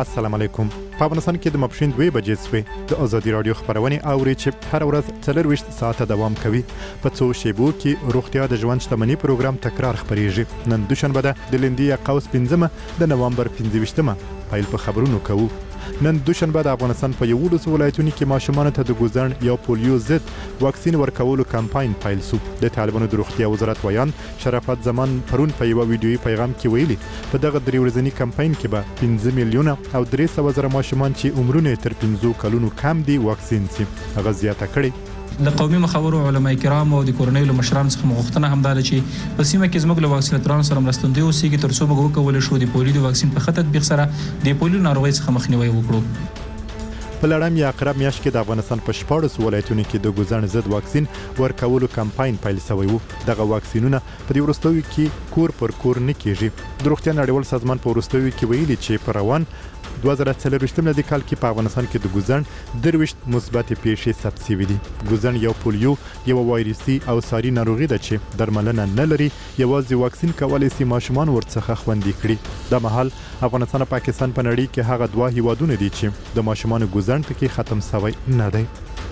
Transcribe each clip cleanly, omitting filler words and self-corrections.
السلام علیکم. په افغانستان کې د ماپښین 2 بجې شوې د ازادي رادیو خبرونه اوري چې هر ورځ 24 ساعته دوام کوي. په څو شیبو کې روغتیا د ژوند شتمنۍ پروګرام تکرار خبريږي. نن دوشنبه ده د لندې قوس 15 د نوامبر 15مه پیل په خبرونو کوو. نن دوشنبه د افغانستان په 11 ولایتونو کې ماشومان ته د ګوزن یا پولیو ضد واکسین ورکولو کمپاین پیل شو. د طالبانو د روغتیا وزارت ویان شرافت زمان پرون په یو ویډیويي پیغام کې ویلي په دغه 3 ورځنی کمپاین کې به 15 میلیونه او 300 زره ماشومان چې عمرونه تر 15 کلونو کم دي واکسین شي. هغه زیاته کړي د قومي مخورو علماء کرام او د کورنۍ له مشرانو څخه مغوښتنه همدا ده چې په سیمه کې زموږ له واکسیناتورانو سره مرستندوی اوسېږي تر څو موږ وکولی شو د پولیو د واکسین په ښه تطبیق سره د پولیو ناروغۍ څخه مخنیوی وکړو. په لړم یا اقرب میاشت کې د افغانستان په 14 ولایتونو کې د ګوزن ضد واکسین ورکولو کمپاین پیل شوی وو. دغه واکسینونه په دې وروستیو کې کور پر کور نه کیږي. د روغتیا نړیوال سازمان په وروستیو کې ویلي چې په روان 2024 ملي کال کې په افغانستان کې د ګوزن 23 مثبت پیښې ثبت شوې دي. ګوزن یو پولیو یو وایرسي او ساري ناروغي ده چې درملنه نه لري. یوازې واکسین کولای شي ماشومان ورڅخه خوندي کړي. د مهال افغانستان او پاکستان په نړۍ کې هغه دوه هیوادونه دي چې د ماشومان ګوزن ټکی ختم شوی نه دی.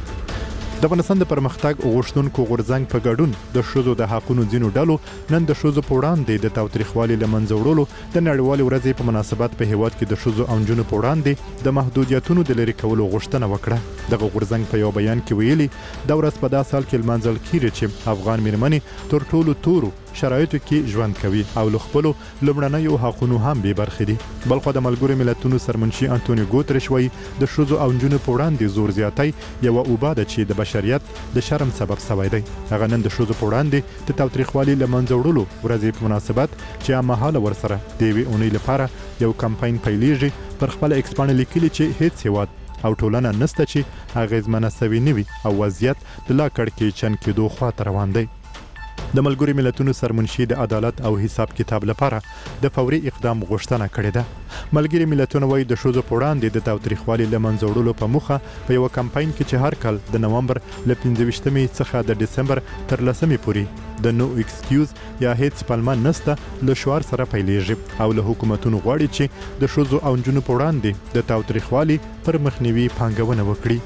د افغانستان د پرمختګ غوښتونکو غورځنګ په ګډون د ښځو د حقوقو ځینو ډلو نن د ښځو په وړاندې د تاوتریخوالي له منځه وړلو د نړیوالې ورځې په مناسبت په هیواد کې د ښځو او نجونو په وړاندې د محدودیتونو د لرې کولو غوښتنه وکړه. دغه غورځنګ په یو بیان کې ویلي دا ورځ په داسې حال کې لمانځل کیږي چې افغان میرمنې تر ټولو تورو شرایطو کې ژوند کوي او له خپلو لومړنیو حقونو هم بې برخې دي. بلخو د ملګرو ملتونو سرمنشي انټونیو ګوتریش وایي د ښځو او نجونو په وړاندې زور زیاتی یوه اوبه ده چې د بشریت د شرم سبب شوی دی. هغه نن د ښځو په وړاندې د تاوتریخوالي له منځه وړلو ورځې په مناسبت چې هممهاله ورسره د یوې اونۍ لپاره یو کمپاین پیلیږي پر خپله ایکس پاڼه لیکلي چې هیڅ هیواد او ټولنه نسته چې اغیزمنه سوي نه وي او وضعیت د لا کړکېچن کېدو خواته روان دی. د ملګرو ملتونو سرمنشي د عدالت او حساب کتاب لپاره د فوري اقدام غوښتنه کړې ده. ملګري ملتونه وایي د ښځو په وړاندې د تاوتریخوالي له منځه وړلو په موخه په یوه کمپاین کې چې هر کال د نوامبر له 15مې څخه د ډسمبر تر 10مې پورې د نو ایکسکیوز یا هیڅ پلمه نسته له شعار سره پیلیږي او له حکومتونو غواړي چې د ښځو او نجونو په وړاندې د تاوتریخوالي پر مخنیوي پانګونه وکړي.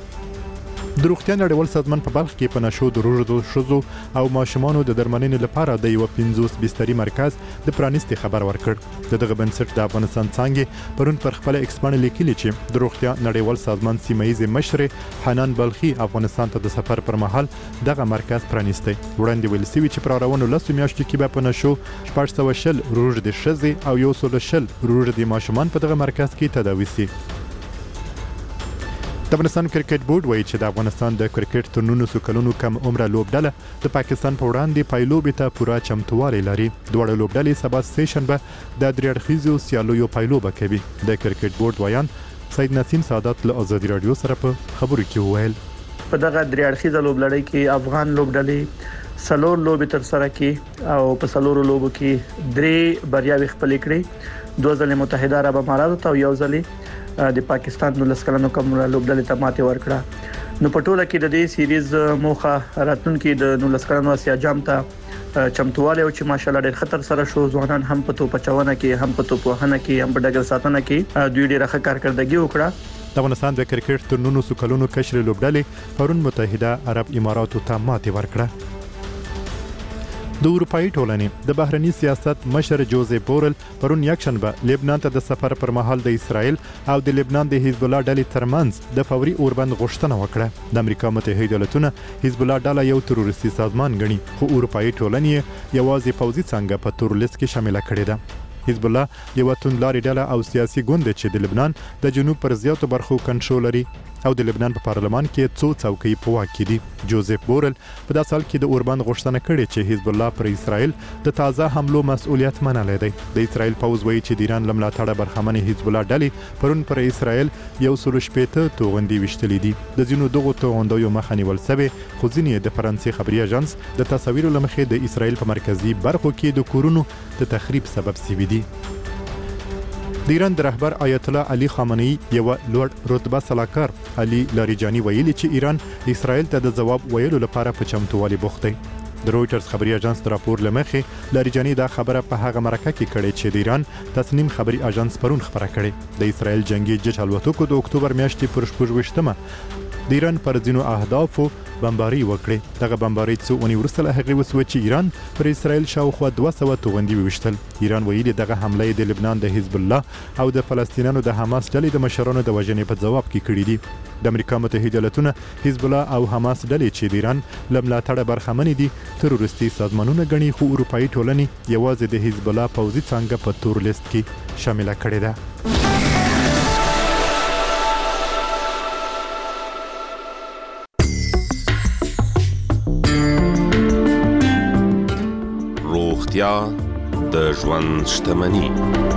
د روغتیا نړیوال سازمان په بلخ کې په نشو د روژو ښځو او ماشومانو د درملنې لپاره د یو 50 بستري مرکز د پرانیستي خبر ورکړ. دغه بنسټ د افغانستان څانګې پرون پر خپل ایکس پاڼه لیکلي چې د روغتیا نړیوال سازمان سیمه‌ییزې مشرې حنان بلخي افغانستان ته د سفر پر مهال دغه مرکز پرانیستی. وړاندې ویل شوي چې پر روانو 10 میاشتو کې به په نشو 410 روژ د ښځې او 110 روژ د ماشومان په دغه مرکز کې تداوي شي. د افغانستان کرکټ بورډ وایي چې د افغانستان د کرکټ تر 19 کلونو کم عمره لوبډله د پاکستان په وړاندې پایلوبې ته پوره چمتووالی لري. دواړه لوبډلې سبا سهشنبه د 3 اړخیزو سیالیو پایلوبه کوي. د کرکټ بورډ ویان سید نسیم سعادت له ازادي رادیو سره په خبرو کې وویل په دغه 3 اړخیزه لوبډلې کې افغان لوبډلې سلور لوبې تر سره کړي او په سلورو لوبو کې 3 بریاوې خپلې کړې. 2 ځله متحده عرب امارات ته او یو ځله د پاکستان د لسکلانو کوم لوبډلې ته ماتې ورکړه. نو په ټوله کې د دې سیریز موخه راتلونکي د لسکلانو اسیا جام ته چمتواله او چې ماشالله ډېر خطر سره شو. ځوانان هم په توپ چونه کې هم په توپ وهنه کې هم په ډګر ساتنه کې دوی ډېر ښه کارکړدګي وکړه. د افغانستان د کرکټ تر 19 کلونو کشر لوبډلې پرون متحده عرب اماراتو ته ماتې ورکړه. د اروپאי ټولنې د بهرني سیاست مشر جوزف بورل پرون یکشنبه لبنان ته د سفر پر مهال د اسرائیل او د لبنان د حزب الله ډلې ترمنځ د فوري اوربند غوښتنه وکړه. د امریکا متحده ایالاتونو حزب الله ډله یو تروریستي سازمان ګڼي خو اروپאי ټولنې یوازې پوځي څنګه په تور لیست کې شامل کړې ده. حزب الله یو توندلاري ډله او سیاسي ګوند چې د لبنان د جنوب پر زیاتو برخو کنټرول لري او د لبنان په پارلمان کې څو څوکۍ په واک کې دي. جوزف بورل په داسې حال کې د اوربند غوښتنه کړې چې حزب الله پر اسرائیل د تازه حملو مسؤلیت منلی دی. د اسرائیل پوځ وایي چې د ایران له ملاتړه برخمنې حزب الله ډلې پرون پر اسرائیل 160 توغندي ویشتلې دي. د ځینو دغو توغندیو مخه نیول شوې خو ځینې د فرانسې خبري اژانس د تصاویرو له مخې د اسرائیل په مرکزي برخو کې د کورونو د تخریب سبب شوي دي. د ایران د رهبر آیت الله علي خامنه‌ای یو لوړ رتبه سلاکار علي لاریجاني ویلي چې ایران اسرائیل ته د جواب ویلو لپاره په چمتووالي بوخت دی. د رويټرز خبري اژانس راپور لمخې لریجاني دا خبره په هغه مرکه کې کړې چې د ایران تصنیم خبري اژانس پرون خبره کړې د اسرائیل جنگي جټ الوتکو د اکتوبر میاشتې پر 28مه د ایران پر ځینو اهدافو بمباري وکړي. دغه بمباري څو اونۍ وروسته له هغې وسوه چې ایران پر اسرائیل شاوخوا 200 توغندي وویشتل. ایران ویلي دغه حمله د لبنان د حزب الله او د فلسطینیانو د حماس ډلې د مشرانو د وژنې په ځواب کې کړي دي. د امریکا متحده ایالاتونو حزب الله او حماس ډلې چې د ایران له ملاتړه برخمن دي تروریستي سازمانونه ګڼي، خو اروپایي ټولنې یوازې د حزب الله پوځي څانګه په تور لیست کې شامله کړې ده. روغتیا د ژوند شتمني.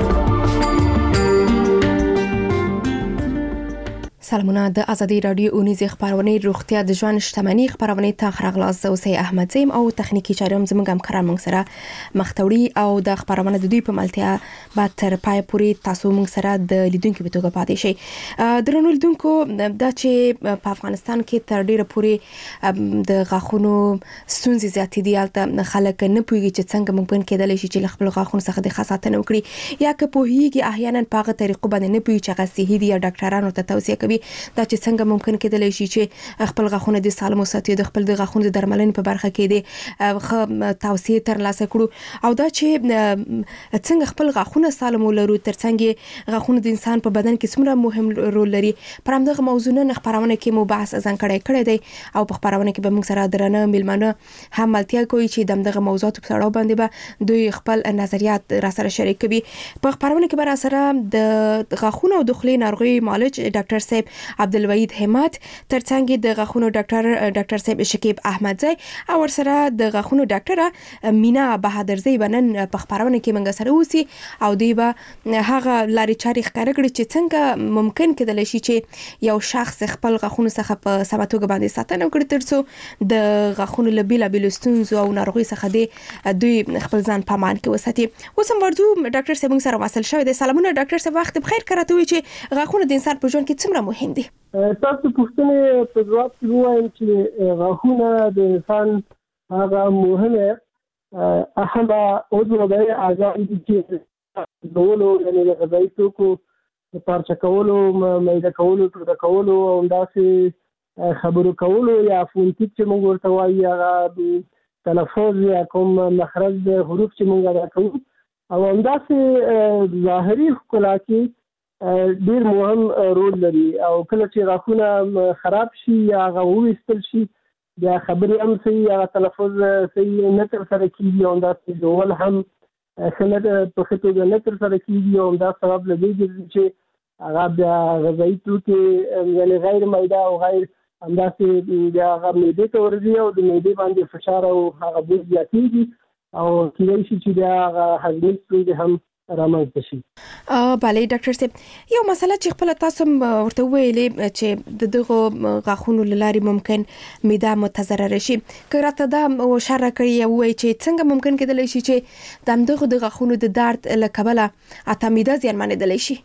سلامونه، د ازادي رادیو اونیزه خبرونه روغتیا د ژوند شتمني خبرونه ته خراغلاس زوسی احمد زیم او تخنیکی چارم زموږ همکاران موږ سره مختوري او د خبرونه د دوی په ملتیا بعد تر پای پورې تاسو موږ سره د لیدونکو په توګه پاتې شئ. درنو لیدونکو، دا چې په افغانستان کې تر ډیره پورې د غاښونو ستونزې زیاتې دي، البته خلک نه پوهیږي چې څنګه ممکن کېدلی شي چې خپل غاښونو څخه د خاصاتنه وکړي، یا که پوهیږي احیانا په هغه طریقو باندې نه پوهیږي چې هغه صحي دي یا ډاکټرانو ته توصیه کوي دا چې څنګه ممکن کېدلی شي چې خپل غاښونه د سالم وساتي، د خپل د غاښونو د درملنې په برخه کې د توصیه ترلاسه کړو، او دا چې څنګه خپل غاښونه سالم ولرو ترڅنګ غاښونه د انسان په بدن کې څومره مهم رول لري. پر همدغه موضوعونه خبرونه کې مو بحث ځانګړی کړی دی او په خبرونه کې به موږ سره درنه میلمانه هم ملتیا کوي چې دغه موضوعات په اړه باندې به دوی خپل نظریات را سره شریک کوي. په خبرونه کې به را سره د غاښونو او د خولې ناروغي معالج ډاکټر صاحب عبدالوحید همت، ترڅنګ د غاښونو ډاکټر صاحب شکیب احمدزی او ورسره د غاښونو ډاکټره مینا بهادرزی بنن په خبرونه کې موږ سره اوسي او دوی به هغه لارې چارې ښکاره کړي چې څنګه ممکن کېدلی شي چې یو شخص خپل غاښونو څخه په سمه توګه باندې ساتنه وکړي ترڅو د غاښونو له بیلابیلو ستونزو او ناروغیو څخه دوی خپل ځان په امان کې وساتي. اوس هم ورځو ډاکټر صاحب موږ سره وصل شوی دی. سلامونه ډاکټر صاحب، وخت بخیر. کراته وي چې غاښونه د انسان په ژوند کې څومره مهم دي؟ تاسو پوښتنه په جواب کې وایم چې غاښونه د انسان هغه مهمه اهمه عضو دی چې دولو یعنی د غذایي توکو د پارچه کولو، میده کولو، ټوټه کولو او داسې خبرو کولو یا فونټیک چې موږ ورته وایي هغه تلفظ یا کوم مخرج د حروف چې موږ ادا کوو او همداسې ظاهري ښکلا کې ډیر مهم رول لري. او کله چې غاښونه خراب شي یا هغه وویستل شي بیا خبرې هم صحیح یا تلفظ صحیح نه ترسره کېږي او همداسې ډول هم ښه په ښه توګه نه ترسره کېږي او همدا سبب له دې ګرځي چې هغه بیا غذایي توکي یعنې غیر میده او غیر همداسې بیا هغه معدې ته ورځي او د معدې باندې فشار او هغه بوج زیاتېږي او کېدای شي چې بیا هغه هضمي ستونزې هم رامنځته شي. بله ډاکټر صاحب، یو مسله چې خپل تاسو ورته ویلې چې دغه غاښونو لاري ممکن معده متضرر شي، که راته دا اشاره کړی وای چې څنګه ممکن کېدلی شي چې دغه د غاښونو د درد له کبله اته معده زیانمنېدلی شي؟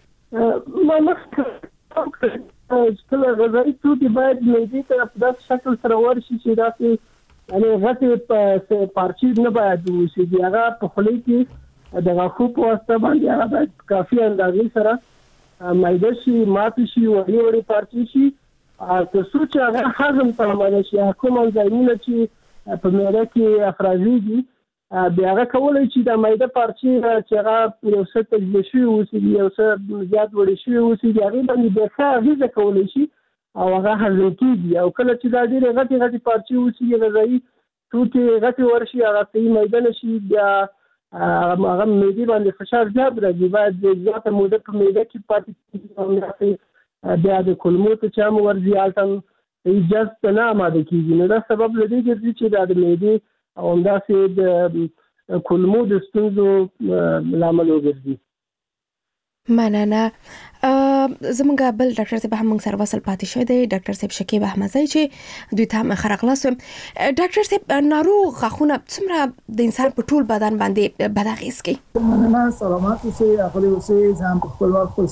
کله غذایي توکي باید معدې ته په داسې شکل سره ورشي چې داسې یعنې غټې پارچې نه باید وشي، هغه په خولې کې د غاښو په واسطه باندې هغه باید کافي اندازې سره میده شي، ماتې شي، وړې وړې پارچې شي تر څو چې هغه هضم ته آماده شي. کوم انزایمونه چې په معده کې افرازېږي بیا هغه کولی شي د میده پارچې چې هغه یو څه تجزیه شوي اوسېږي، یو څه زیات وړې شوي اوسېږي، هغې باندې بیا ښه اغېزه کولی شي او هغه هضم کېږي. او کله چې دا ډېرې غټې پارچې اوسېږي، غذایي توکي غټې ورشي، هغه صحیح میده نه شي، بیا هغه معدې باندې فشار زیات راځي، باید زیاته موده په معده کې پاتې کېږي، بیا د کولمو ته چې هم ورځي هلته هم جذب ته نه اماده کېږي. نو دا سبب له دې ګرځي چې دا د معدې او همداسې د کولمو د ستونزو لامل وګرځي. مننه. زمونږ بل ډاکټر صاحب هم موږ سره وصل پاتې شوی دی، ډاکټر صاحب شکیب احمدزی چې دوی ته هم ښه راغلاست. ډاکټر صاحب، ناروغ غاښونه څومره د انسان په ټول بدن باندې بد اغېز کوي؟ مننه. سلامات اوسئ، ښکلي اوسئ. زه هم په خپل وخت خپل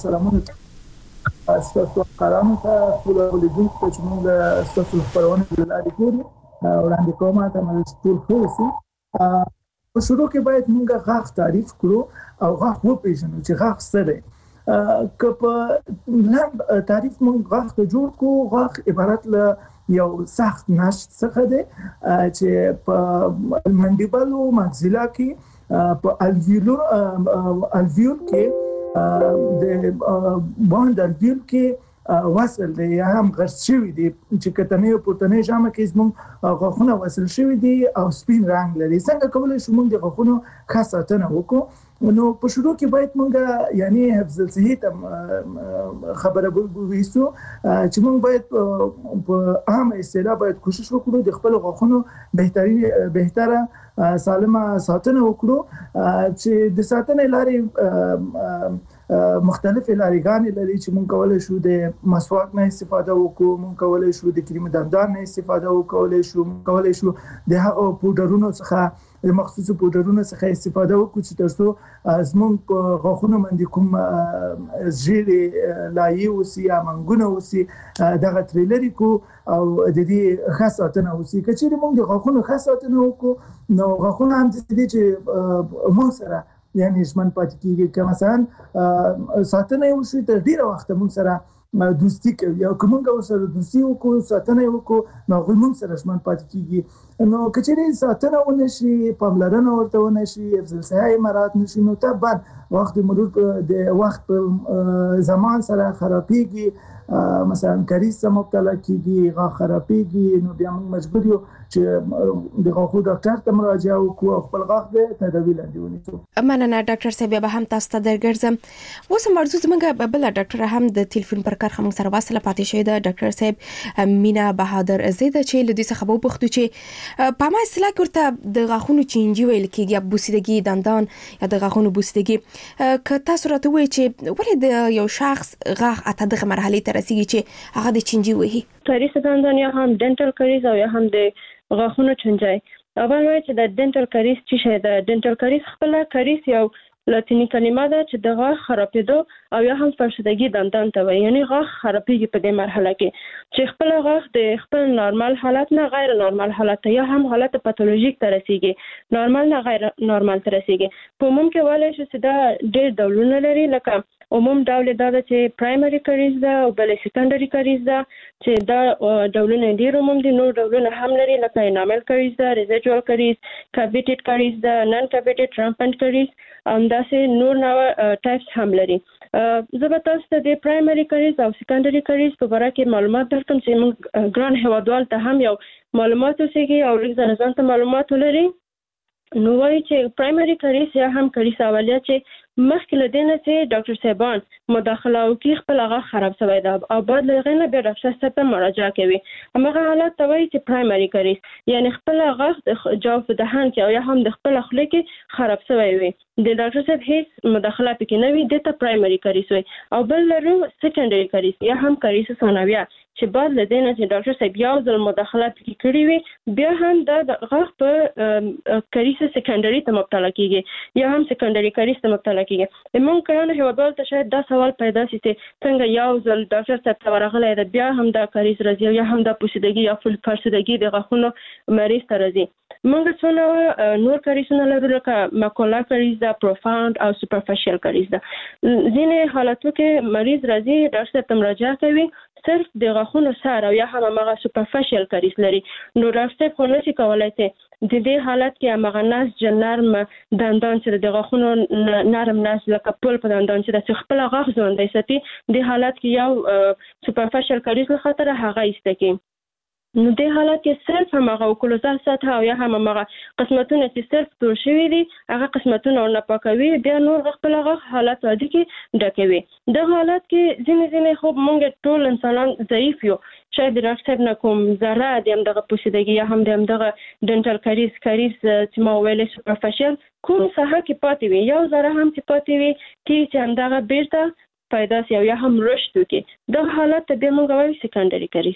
سلامونه ستاسو کارانو ته ټول لیدونکو ته چې موږ ستاسو خپرونه له لارې ګورو وړاندې کومه ته ټول خو په شروع کې باید موږ غاښ تعریف کړو او غاښ وپېژنو چې غاښ څه دی. که په لنډ تعریف موږ غاښ ته جوړ کړو، غاښ عبارت له یو سخت نسج څخه دی چې په منډیبل او ماکسیلا کې په الویول کې د باند الویول کې وصل دی یا هم غرس شوی دی چې کتنې او پورتنې جامه کې زموږ غاښونه وصل شوی دي او سپین رنگ لري. څنګه کولای شو موږ د غاښونو ښه ساتنه وکړو؟ نو په شروع کې باید موږ یعنی حفظ الصحه ته خبره وایو چې موږ باید په عام اصطلاح باید کوشش وکړو د خپل غاښونو بهتره سالمه ساتنه وکړو چې د ساتنې لارې مختلف لارېګانې لري چې موږ کولای شو د مسواک نه استفاده وکړو، موږ کولای شو د کریم دندان نه استفاده وکړو، کولای شو د هغه پودرونو څخه د مخصوصو پودرونو څخه استفاده وکړو چې ترڅو زموږ په غاښونو باندې کوم ژیړې لایې اوسي یا منګونه اوسي دغه ترې لرې کړو او د دې ښه ساتنه وسي. که چېرې موږ د غاښونو ښه ساتنه وکړو نو غاښونه هم داسې دي چې موږ سره یعنی ژمن پاتې کېږي. که مثلا ساتنه یې وشي تر ډېره وخته موږ سره دوستي کوي او که موږ ورسره دوستي وکړو، ساتنه یې وکړو، نو هغوی موږ سره ژمن پاتې کېږي. نو که چېرې ساتنه ونه شي، پاملرنه ورته ونه شي، حفظ الصحه یې مراعات نه شي، نو طبعا وخت مرور د وخت په زمان سره خرابېږي، مثلا کریز ته مبتلا کېږي، غاښ خرابېږي، نو بیا موږ مجبور یو چې د غاښو ډاکټر ته مراجعه وکړو او خپل غاښ د تداوي لاندې ونیسو. مننه ډاکټر صاحب. به هم تاسو ته درګرځم. اوس هم ارزو زموږ بل ډاکټر هم د ټلیفون پر کار هم سره واسطه پاتې شوی ده. ډاکټر صاحب مینا بهادر زیده چې لدی څخه به پوښتنه چې په ما اصطلاح ورته د غاښونو چینجی ویل کېږي، بوسیدګي دندان یا د غاښونو بوسیدګي. که تاسو راته وایئ چې ولې د یو شخص غاښ اته دغه مرحله ته رسیږي چې هغه د چینجی وهي؟ کریز دندان یا هم ډنټل کریز او یا هم د غاښونو چینجی. اول وایي چې د ډنټل کریز څه شی ده؟ ډنټل کریز خپل کریز یو لاتینی کلمه ده چې د غاښ خرابېدو او یا هم فرسودګي دندان ته وایي، یعنی غاښ خرابېږي په دې مرحله کې چې خپل غاښ د خپل نارمال حالت نه غیر نارمال حالت ته یا هم حالت پاتولوژیک ته رسیږي، نارمال نه غیر نارمال ته رسیږي. په عموم کې وایي چې دا ډېر ډولونه لري، لکه عموم ډول دا ده چې پرایمري کریز ده او بل سیکنډري کریز ده چې دا ډولونه ډېر عموم دي. نور ډولونه هم لري لکه انامل کریز ده، ریزیډوال کریز، کاویټډ کریز ده، نن کاویټډ رامپنټ کریز، همداسې نور نوع ټایپس هم لري. زه به تاسو ته د پرایمري کریز او سیکنډري کریز په باره کې معلومات درکړم چې موږ ګران هیوادوال ته هم یو معلومات وسیږي او لږ ځان ته معلومات ولري. نو وایي چې پرایمري کریز یا هم کریز اولیه چې مخکې له دې نه چې ډاکټر صاحبان مداخله وکړي خپل غاښ خراب شوی ده او بعد له هغې نه بیا ډاکټر صاحب ته مراجعه کوي، هماغه حالت ته وایي چې پرایمري کریز، یعنی خپل غاښ د جوف دهان کې او یا هم د خپل خوله کې خراب شوی وي، د ډاکټر صاحب هیڅ مداخله پکې نه وي، دې ته پرایمري کریز وایي. او بل لرو سیکنډري کریز یا هم کریز ثانویه چې بعد له دې نه چې ډاکټر صاحب یو ځل مداخله پکې کړې وي بیا هم د غاښ په کریز سیکنډري ته مبتلا کېږي یا هم سیکنډري کریز ته مبتلا کېږي. موږ ګرانو هیوادوالو ته شاید دا سوال پیدا شي چې څنګه یو ځل ډاکټر صاحب ته ورغلی ده بیا هم دا کریز راځي یا هم دا پوسیدګي یا فرسودګي د غاښونو مریض ته راځي. موږ څونه نور کریزونه لرو لکه ماکولا کریز ده، پروفاوند او سوپرفیشل کریز ده. ځینې حالاتو کې مریض راځي ډاکټر صاحب ته مراجعه کوي صرف د غاښونو سر او یا هم هغه سوپرفیشل کریز لري، نو ډاکټر صاحب خو نشي کولی چې د دې حالت کې هغه نسج نرم دندان چې د غاښونو نرم نسج لکه پل په دندان چې د خپل غاښ ژوندی ساتي، د حالت کې یو سوپرفیشل کریز له خاطره هغه ایسته کوي. نو دې حالت کې صرف همغه اوکلوزال سطح او یا هم هغه قسمتونه چې صرف تور شوي دي هغه قسمتونه ورنه پاکوي، بیا نور خپل هغه حالت عادي کې ډکوي. دغه حالت کې ځینې خو موږ ټول انسانان ضعیف یو، شاید ډاکټر صاحب نه کوم ذره د همدغه پوسیدګي یا هم د همدغه ډنټل کریز چې ما ویلې سوپرفیشل کوم ساحه کې پاتې وي، یو ذره هم چې پاتې وي چې همدغه بیرته پیدا شي او یا هم رشد وکړي، دغه حالت ته بیا موږ وایو سیکنډري کریز.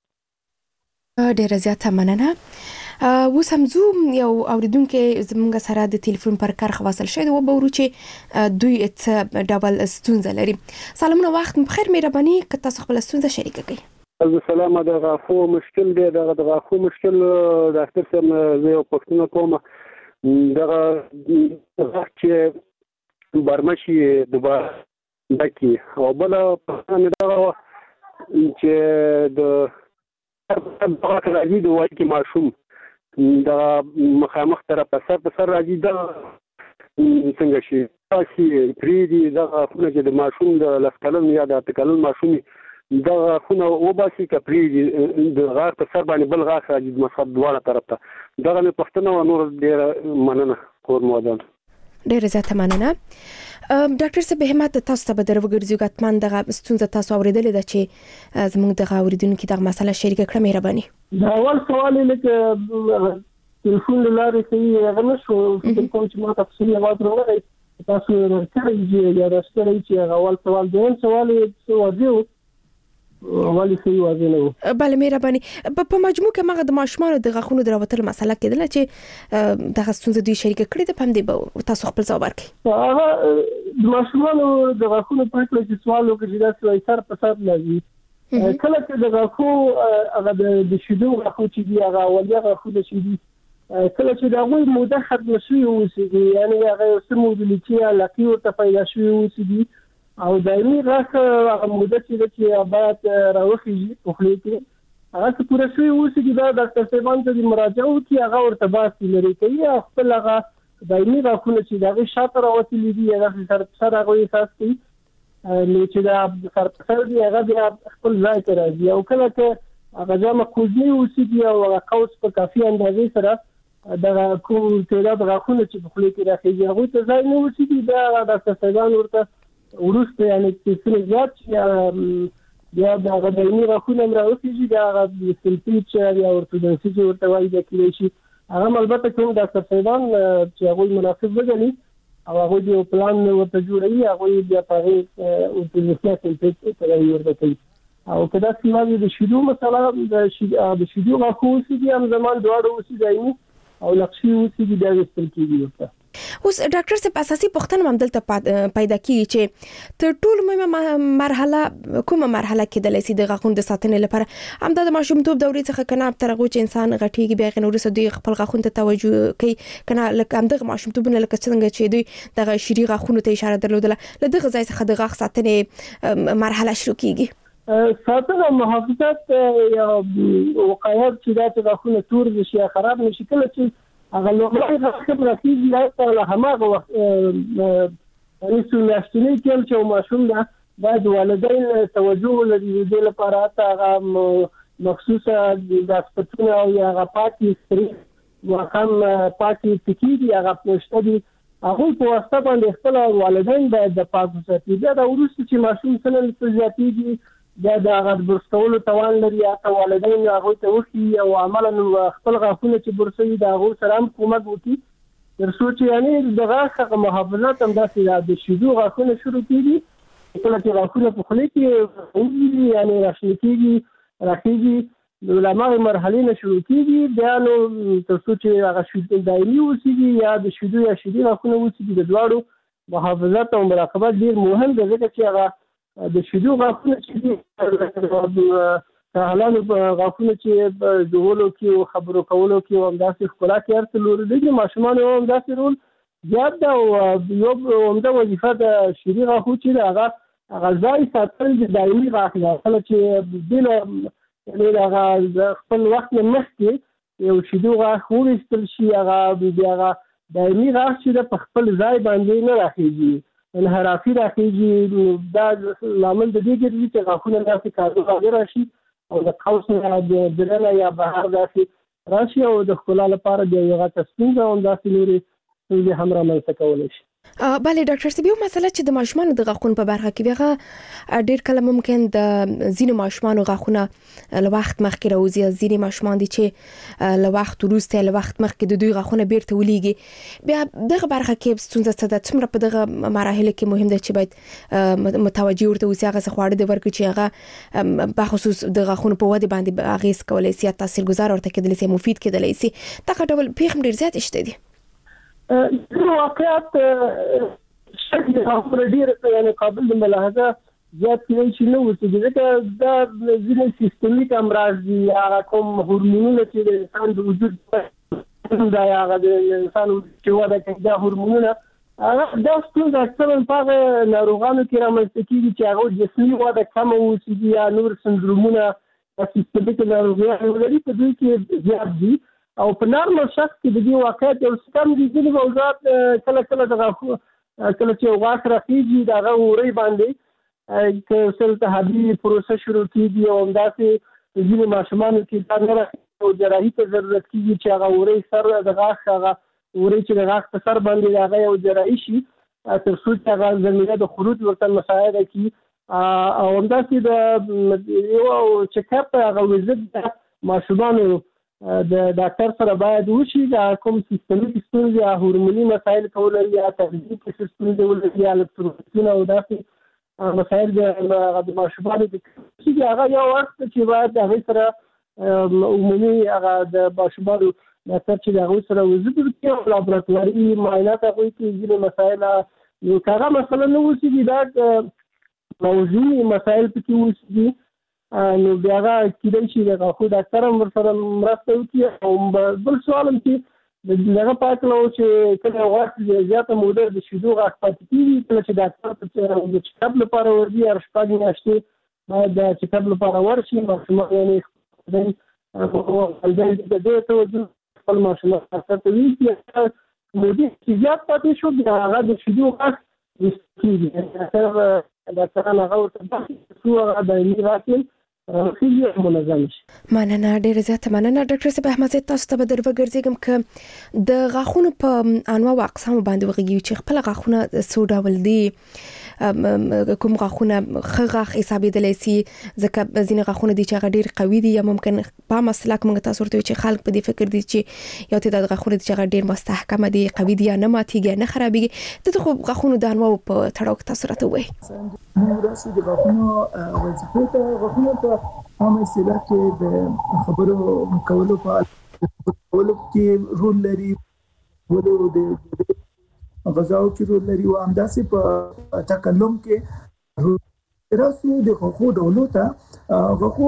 ډیره زیاته مننه. اوس هم زو یو اوریدونکو زموږ سره د ټلیفون پر کار خواصل شوی و به ورو چې دوی ډبل ستونزه لري. سلامونه، وخت بخیر، مهرباني که تاسو خپل ستونزه شریک کړئ. السلام د غاښو مشکل دی د غاښو مشکل ډاکټر صاحب زه یو پوښتنه کوم دغه چې برمشي دوباره دکی او بل پوښتنه دغه چې د راځي د وایي ماشوم د مخامخ طرف په سر راځي د څنګه شي تاسو پریدي دغه خونه چې د ماشوم د لسکلن یا د تکلن ماشوم دغه خونه وباسي کپری د غاښ په سر باندې بل غاښ راځي د مصاب دواړه طرف ته دغه مې پښتنه او نور ډیر مننه کور مودان ډیر زیاته مننه ډاکټر صاحب همت تاسو ته به دروګرځي ګټمان دغه ستونزه تاسو اوریدلې ده چې زموږ دغه اوریدونکو دغه مسله شریک کړه مهرباني دا اول سوال لکه تلیفون لاره صحیح غنښ او فکر کوم چې ما تاسو یې आवाज راغلی تاسو راځي یا راځي چې اول سوال دی سوال یې والی صحیح واضح نه و بله مهرباني په مجموع کې مغه د ماشومان د غاښونو دروتل مسله کېدل چې دغه ستونزه دوی شریک کړي د پم دی تاسو خپل ځواب ورکړئ هغه د ماشومان د غاښونو په اړه چې سوال وکړي دا څه سر په سر لګي کله چې د غاښو هغه د شیدو غاښو چې دی هغه اولیا غاښو د شیدو کله چې دا غوي موده ختم شي او یعنی هغه سمودلیتي علاقه ورته پیدا شي او او دایمي راخه هغه موده چې باید راوخیږي په خلی کې هغه پوره شوی اوسې دا ډاکټر صاحبان ته مراجعه وکړي هغه ورته باسي لري کوي خپل هغه دایمي راخونه چې دا شاته راوتلي دي هغه سره هغه احساس کوي نو چې دا سر دی هغه بیا خپل ځای ته راځي او کله چې هغه جامه کوزي اوسې او هغه قوس په کافي اندازې سره دا کوم تعداد راخونه چې په خلی کې راځي هغه ته ځای نه اوسې دا ډاکټر صاحبان ورته ورسته یعنی چې زیات یا د غدایني راخونه راوځي دا د سلفیت یا ورتودنسي چې ورته وایي د کلی شي هغه البته کوم ډاکټر صاحبان چې هغه مناسب وګڼي او هغه یو پلان ورته جوړوي هغه بیا په ورتودنسي سلفیت کوي ورته کوي او کدا سیمه د شیدو مثلا د شیدو غاښو چې هم زمان دواړو اوسې دایمي او لقشي اوسې د استل کېږي ورته اوس ډاکټر صاحب اساسي پوښتنه هم دلته پیدا کیږي چې تر ټولو مهمه مرحله کومه مرحله کې د لسی د غاښونو د ساتنې لپاره هم د ماشومتوب دورې څخه کنه تر هغه چې انسان غټيږي بیا غنور سره د خپل غاښونو ته توجه کوي کنه لکه هم د ماشومتوبونه لکه څنګه چې دوی د شری غاښونو ته اشاره درلودله له دغه ځای څخه د غاښ ساتنې مرحله شروع کیږي ساتنه محافظت یا وقایت چې دا غاښونه تور شي خراب نشي کله چې هغه لومړی راځي راځي له هماغه وخت رسول میاشتنی کې چې ماشوم دا باید والدین توجه لري د لپاره هغه مخصوصه د سپټونه او هغه پاکي سری وکم پاکي تکیدي هغه پوښتنه دي هغه په واسطه باندې خپل والدین باید د پاکو ساتي دا ورسته چې ماشوم څنګه زیاتېږي دا د غربستولو توان لري یا والدین هغه ته وخی او عملاً خپل غاښونه چې برسوي دا هغه سره هم کومک وکړي تر څو چې یعنی د غاښ محافظت هم داسې د شیدو غاښونه شروع کیږي کله چې غاښونه په خلی کې یعنی راخیږي د علماء مرحله نه شروع کیږي بیا نو تر څو چې هغه شیدو دایمي وسیږي یا د شیدو یا شیدي غاښونه وسیږي د دواړو محافظت او مراقبت ډیر مهم دی ځکه چې هغه د شیدو غاښونه چې حالانه غاښونه چې جوړولو کې او خبرو کولو کې هم داسې ښکلا کې هر څه لري د ماشومان هم داسې رول زیات دا او یو عمده وظیفه د شیدي غاښو چې هغه غذای ساتل د دایمي غاښ نه چې بل یعنی هغه خپل وخت نه مخکې یو شیدو غاښ ورستل شي هغه بیا دایمي غاښ چې په خپل ځای باندې نه راخیږي انحرافي راخیږي دا لامل د دې ګرځي چې غاښونه داسې کارونه راشي او د قوس نه د دننه یا بهر داسې راشي او د ښکلا لپاره د یو غټ ستونزه هم داسې لري چې هم رامنځته کولی شي بله ډاکټر صاحب یو مسله چې د ماشومان د غاښونو په برخه کې بیغه ډیر کله ممکن د ځینو ماشومان غاښونه له وخت مخکې راوځي ځینې ماشومان دي چې له وخت وروسته له وخت مخکې د دوی غاښونه بیرته ولېږي بیا دغه برخه کې ستونزه څه ده څومره په دغه مراحل کې مهم ده چې باید متوجه ورته اوسي هغه خواړه د ورکړي چې هغه په خصوص د غاښونو په وده باندې اغیز کولای شي تاثیرګذار ورته کېدلی شي مفید کېدلی شي دغه ډول پیغام ډیر زیات شته دي واقعیت شکل غاښونه ډیر یعنی قابل د ملاحظه زیات کېږي نه وځي ځکه دا ځینې سیستمیک امراض دي هغه کوم هورمونونه چې د انسان د وجود دا هغه د انسان چې وده کوي دا هورمونونه دا ستونزه اکثرا په هغه ناروغانو کې رامنځته کېږي چې هغه جسمي وده کمه اوسېږي یا نور سندرومونه سیستمیک ناروغیان لري په دوی کې زیات دي او په نارمل شخص کې د دې واقعیت یو څه کم دي ځینې موضوعات کله کله چې غاښ راخیږي د هغه وری باندې که التهابي پروسه شروع کیږي او همداسې ځینې ماشومانو کې دا نه راځي او جراحي ته ضرورت کیږي چې هغه وری سر د غاښ هغه وری چې د غاښ په سر باندې هغه یو جراحي شي تر څو چې هغه زمینه د خروج ورته مساعده کړي او همداسې د یو چیک اپ هغه وزت د ماشومانو د ډاکټر سره باید وشي دا کوم سیستمیک ستونزې یا هورموني مسایل ولري یا تغذیې ستونزې ولري یا الکترولیتونه او داسې مسایل د ماشومانو چې هغه یو وخت چې باید هغه سره عمومي هغه د ماشومانو ډاکټر چې هغه سره وزت وکړي او لابراتواري معاینات هغه کې ځینې مسایل یو هغه مثلا نو چې دا موضوعي مسایل پکې وسدي نو بیا هغه کېدای شي د خو ډاکټر هم ورسره مرسته وکړي او بل سوال هم چې دغه پاتلو چې کله وخت زیاته موده د شیدو غاښ پاتې کېږي کله چې ډاکټر د چیک اپ لپاره ورځي یا شپږ میاشتې باید د چیک اپ لپاره ورشي ماشومان یعنې د دې توجه خپل ماشومان ډاکټر ته وایي چې مودې چې زیات پاتې شو بیا هغه د شیدو غاښ کېږي ډاکټران هغه ورته بخښي څو هغه دایمي راکړي مننه ډیره زیاته مننه ډاکټر صاحب احمد زید تاسو ته به در وګرځم ک د غاښونو په انواع او اقسام باندې وغږیږي چې خپل غاښونه څو ډول دي کوم غاښونه غاښ حسابېدلی سي ځکه ځینې غاښونه دي چې هغه ډیر قوي دي یا ممکن په مسلک موږ تاسو ورته چې خلک په دې فکر دي چې یو تعداد غاښونه دي چې هغه ډیر مستحکم دي قوي دي یا نه ماتيږي نه خرابېږي ته خو غاښونو د انواع په تړاو تاسو راته وایي موږ راشي د غاښونو وظیفه ته غاښونو ته عام اصطلاح کې د خبرو کولو کې رول لري ولو د غذاو کې رول لري او همداسې په تکلم کې راسو د غاښو ډولو ته غاښو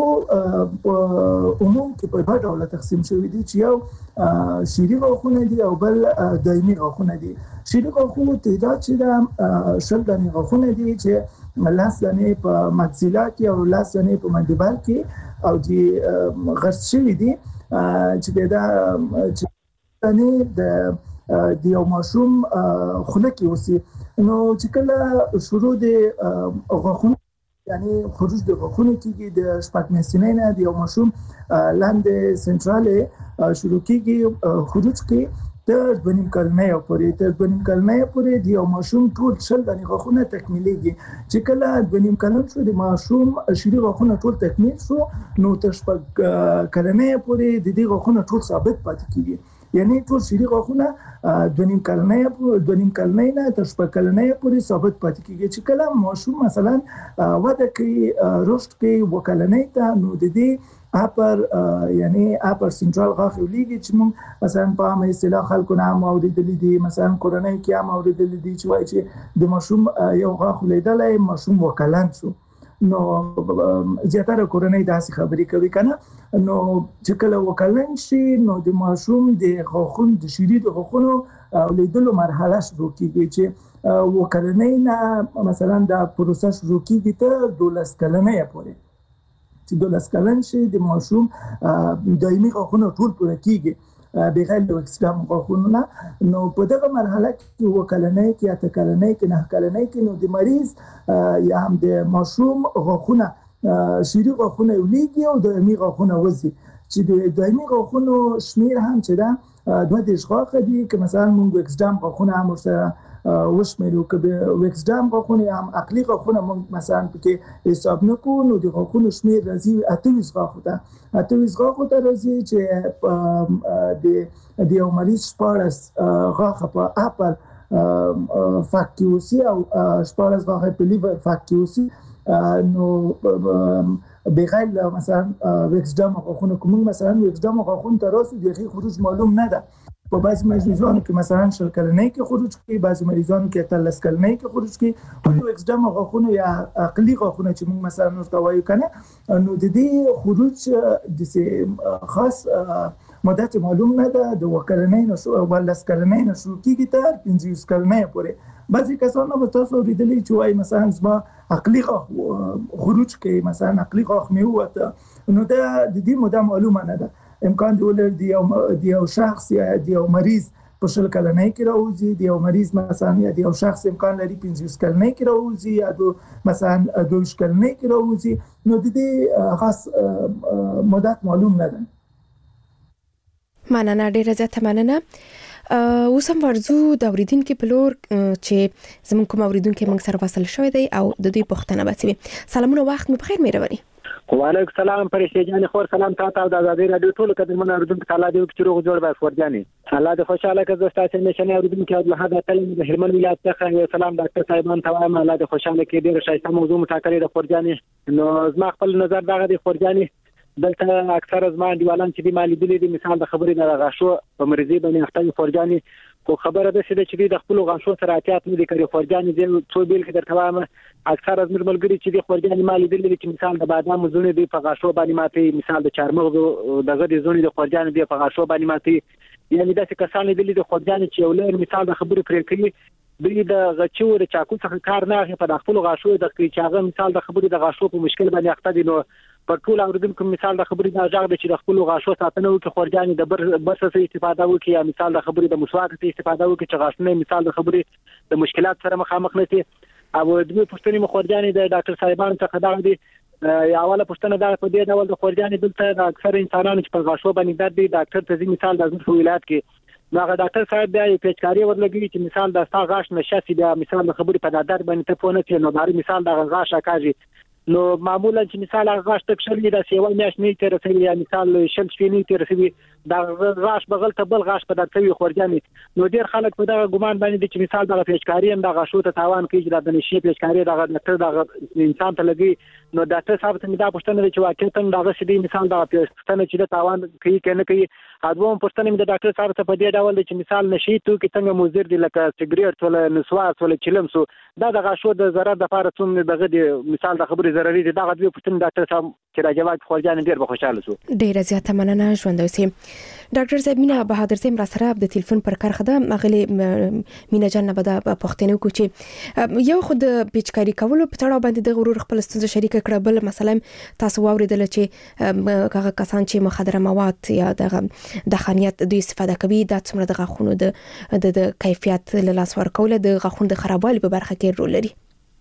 عموم کې په دوه ډوله تقسیم شوی دي چې یو شیري غاښونه دي او بل دایمي غاښونه دي شیري غاښو تعداد چې د 10 دانې غاښونه دي چې لاس دانې په ماکسیلا کې او لاس دانې په منډیبل کې او د غرس شوی دي چې دا چې دانې د یو ماشوم خونه کې اوسي نو چې کله شروع د غاښونو یعنی خروج د غاښونو کېږي د شپږ میاشتې نه د یو ماشوم لاندې سنټرال شروع کېږي خروج کې تر 2 کلمې پورې د یو ماشوم ټول 10 دانې غاښونه تکمیلېږي چې کله 2 کلم شو د ماشوم شیري غاښونه ټول تکمیل شو نو تر 6 کلمې پورې د دې غاښونه ټول ثابت پاتې کیږي یعنی ټول شیري غاښونه 2 کلمې نه تر 6 کلمې پورې ثابت پاتې کیږي چې کله ماشوم مثلا وده کوي رشد کوي وکلنې ته نو د دې یعنی اپر سنټرال غاښ ولېږي چې موږ مثلا په عامه اصطلاح خلکو نه اوریدلې دي مثلا کورنۍ کې هم اوریدلې دي چې وایي چې د ماشوم یو غاښ لیدلای ماشوم وکلن شو نو زیاتره کورنۍ داسې خبرې کوي کنه نو چې کله وکلن شي نو د ماشوم د غاښونو د شیري د غاښونو لیدلو مرحله شروع کیږي چې وکلنۍ نه مثلا د پروسه شروع کیږي ته 12 کلنۍ پورې چې 12 کلن شي د ماشوم دایمي غاښونه ټول پوره کیږي بغیر د اکسدام غاښونو نه نو په دغه مرحله کې وکلنۍ کې اته کلنۍ کې نه کلنۍ کې نو د مریض یا هم د ماشوم غاښونه شیري غاښونه ولېږي او دایمي غاښونه وځي چې د دایمي غاښونو شمیر هم چې دا دوه د غاښ دي که مثلا موږ اکسدام غاښونه هم ورسره وشمېرو که وکسدام غاښونه هم عقلي غاښونه موږ مثلا پکې حساب نکوو نو د غاښونو شمیر راځي 28 غاښو ته 28 غاښو ته راځي چې د یو مریض 14 غاښه په اپر فک کې اوسي او 14 غاښه په لیور فک کې اوسي نو بغیر مثلا وکسدام غاښونه کوم مثلا وکسدام غاښونه ته راسي د خروج معلوم نه ده په بعض مریضانو کې مثلا 10 کلنۍ کې خروج کوي، بعض مریضانو کې 13 کلنۍ کې خروج کوي. او اکسدم غاښونه یا عقلي غاښونه چې موږ مثلا ورته وایو کنه، نو د دې خروج د خاص مدت معلوم نه ده، د وکلنۍ نشو ول 10 کلنۍ نشو کیږي تر 15 کلنۍ پورې. بعضی کسان به تاسو اوریدلی چې وایي مثلا زما عقلي غاښ خروج کوي، مثلا عقلي غاښ مې وته، نو د دې موده معلومه نه ده. امکان دی ولر دی یو شخص یا دی یو مریض په 10 کلنۍ کې راوځي، دی یو مریض مثلا یا دی یو شخص امکان لري 15 کلنۍ کې راوځي یا مثلا 2 کلنۍ کې راوځي، نو د دې خاص مدت معلوم نه ده. مننه، ډیره زیاته مننه. اوس هم ورزو د اوریدونکو په لور چې زموږ کوم اوریدونکو موږ سره وصل شوی دی او د دوی پوښتنه وکړي. سلامونه، وخت مو بخیر مهرباني. وعلیکم السلام پرېشته جان خور، سلام تاسو او د آزادۍ رادیو ټول قدرمن اوریدونکو تعالی دې چې روغ جوړ به فورجاني الله دې خوشاله کړي. تاسو نشنه اوریدونکو د لحد تعلیم د هلمند ولایت څخه سلام ډاکټر صاحبان ته وایم، الله دې خوشاله کړي. ډېر شایسته موضوع مټاکلې د فورجاني، نو زما خپل نظر دغه د فورجاني دلته اکثر زما دیوالان چې د مالی دي مثال د خبرې د غاښو په مریضي باندې اخته فورجاني، خو خبره ده چې د خپل غاښو سره احتیاط نه کوي. فورجاني د څو بیل کې درته وایم، اکثر از ملګری چې د فورجاني مالی دي چې مثال د بادام زونه دی په غاښو باندې ماتي، مثال د چارمغز دغه د زونه د فورجاني دی په غاښو باندې ماتي. یعنی داسې کسان دي د فورجاني چې ولر مثال د خبرې پرې کوي، دوی د غچو د چاکو څخه کار نه اخلي په خپل غاښو د چې هغه مثال د خبرې د غاښو په مشکل باندې اخته دي. نو په ټول اوریدونکو مثال د خبرې د اجازه چې د خپل غاښو ساتنه وکړي، فورجاني د بس استفاده وکړي، یا مثال د خبرې د مسواک استفاده وکړي چې غاښونه مثال د خبرې د مشکلات سره مخامخ نشي. او د پښتني مخورجاني د ډاکټر صاحبان څخه دا دي اوله پښتنه دا په دې ډول د خورجاني دلته د اکثر انسانانو چې په غاښو باندې درد دي ډاکټر ته مثال د زموږ ولایت کې نو ډاکټر صاحب بیا پیچکاری ورلګي چې مثال د ستا غاښ نشاسي بیا مثال د خبرې په درد باندې ته پونه کې نو دا مثال د غاښ اکاږي. نو معمولا چې مثال غاښ تک شلې د سیوا میاش نه تر رسېږي، یا مثال شل شپې تر رسېږي دا غاښ بغل ته بل غاښ په داتوي خورجاني. نو ډیر خلک په دا ګمان باندې چې مثال د پیچکاری هم د غاښو ته تاوان کوي، چې د نشي پیچکاری د انسان ته لګي. نو ډاکټر صاحب ته دا پوښتنه چې واقعا دا غشي مثال د پښتنه چې د تاوان کوي کنه کوي. اځوم پښتنه د ډاکټر صاحب ته په دې ډول چې مثال نشي تو کې څنګه مضر دي لکه سیګریټ ولا نسواس ولا چلمسو دا د غاښو د ضرر د لپاره څومره دغه د مثال د خبرې ضرري دي. دا غوډه پښتنه ډاکټر صاحب چې راجواب خورجان ډیر به خوشاله شو. ډیره زیاته مننه ژوند اوسئ. ډاکټر صاحب مینا بهادر زم را سره د ټلیفون پر کار خده مغلی مینا جان نه بده پښتنه کو چې یو خود پیچکاری کول په تړاو باندې د غرور خپل ستونزه شریک کړه، بل مثلا تاسو واوریدل چې هغه کسان چې مخدره مواد یا د خانیت دوی استفاده کوي دا څومره د غاښونو د کیفیت له لاس ورکول د غاښونو د خرابوالي په برخه کې رول لري.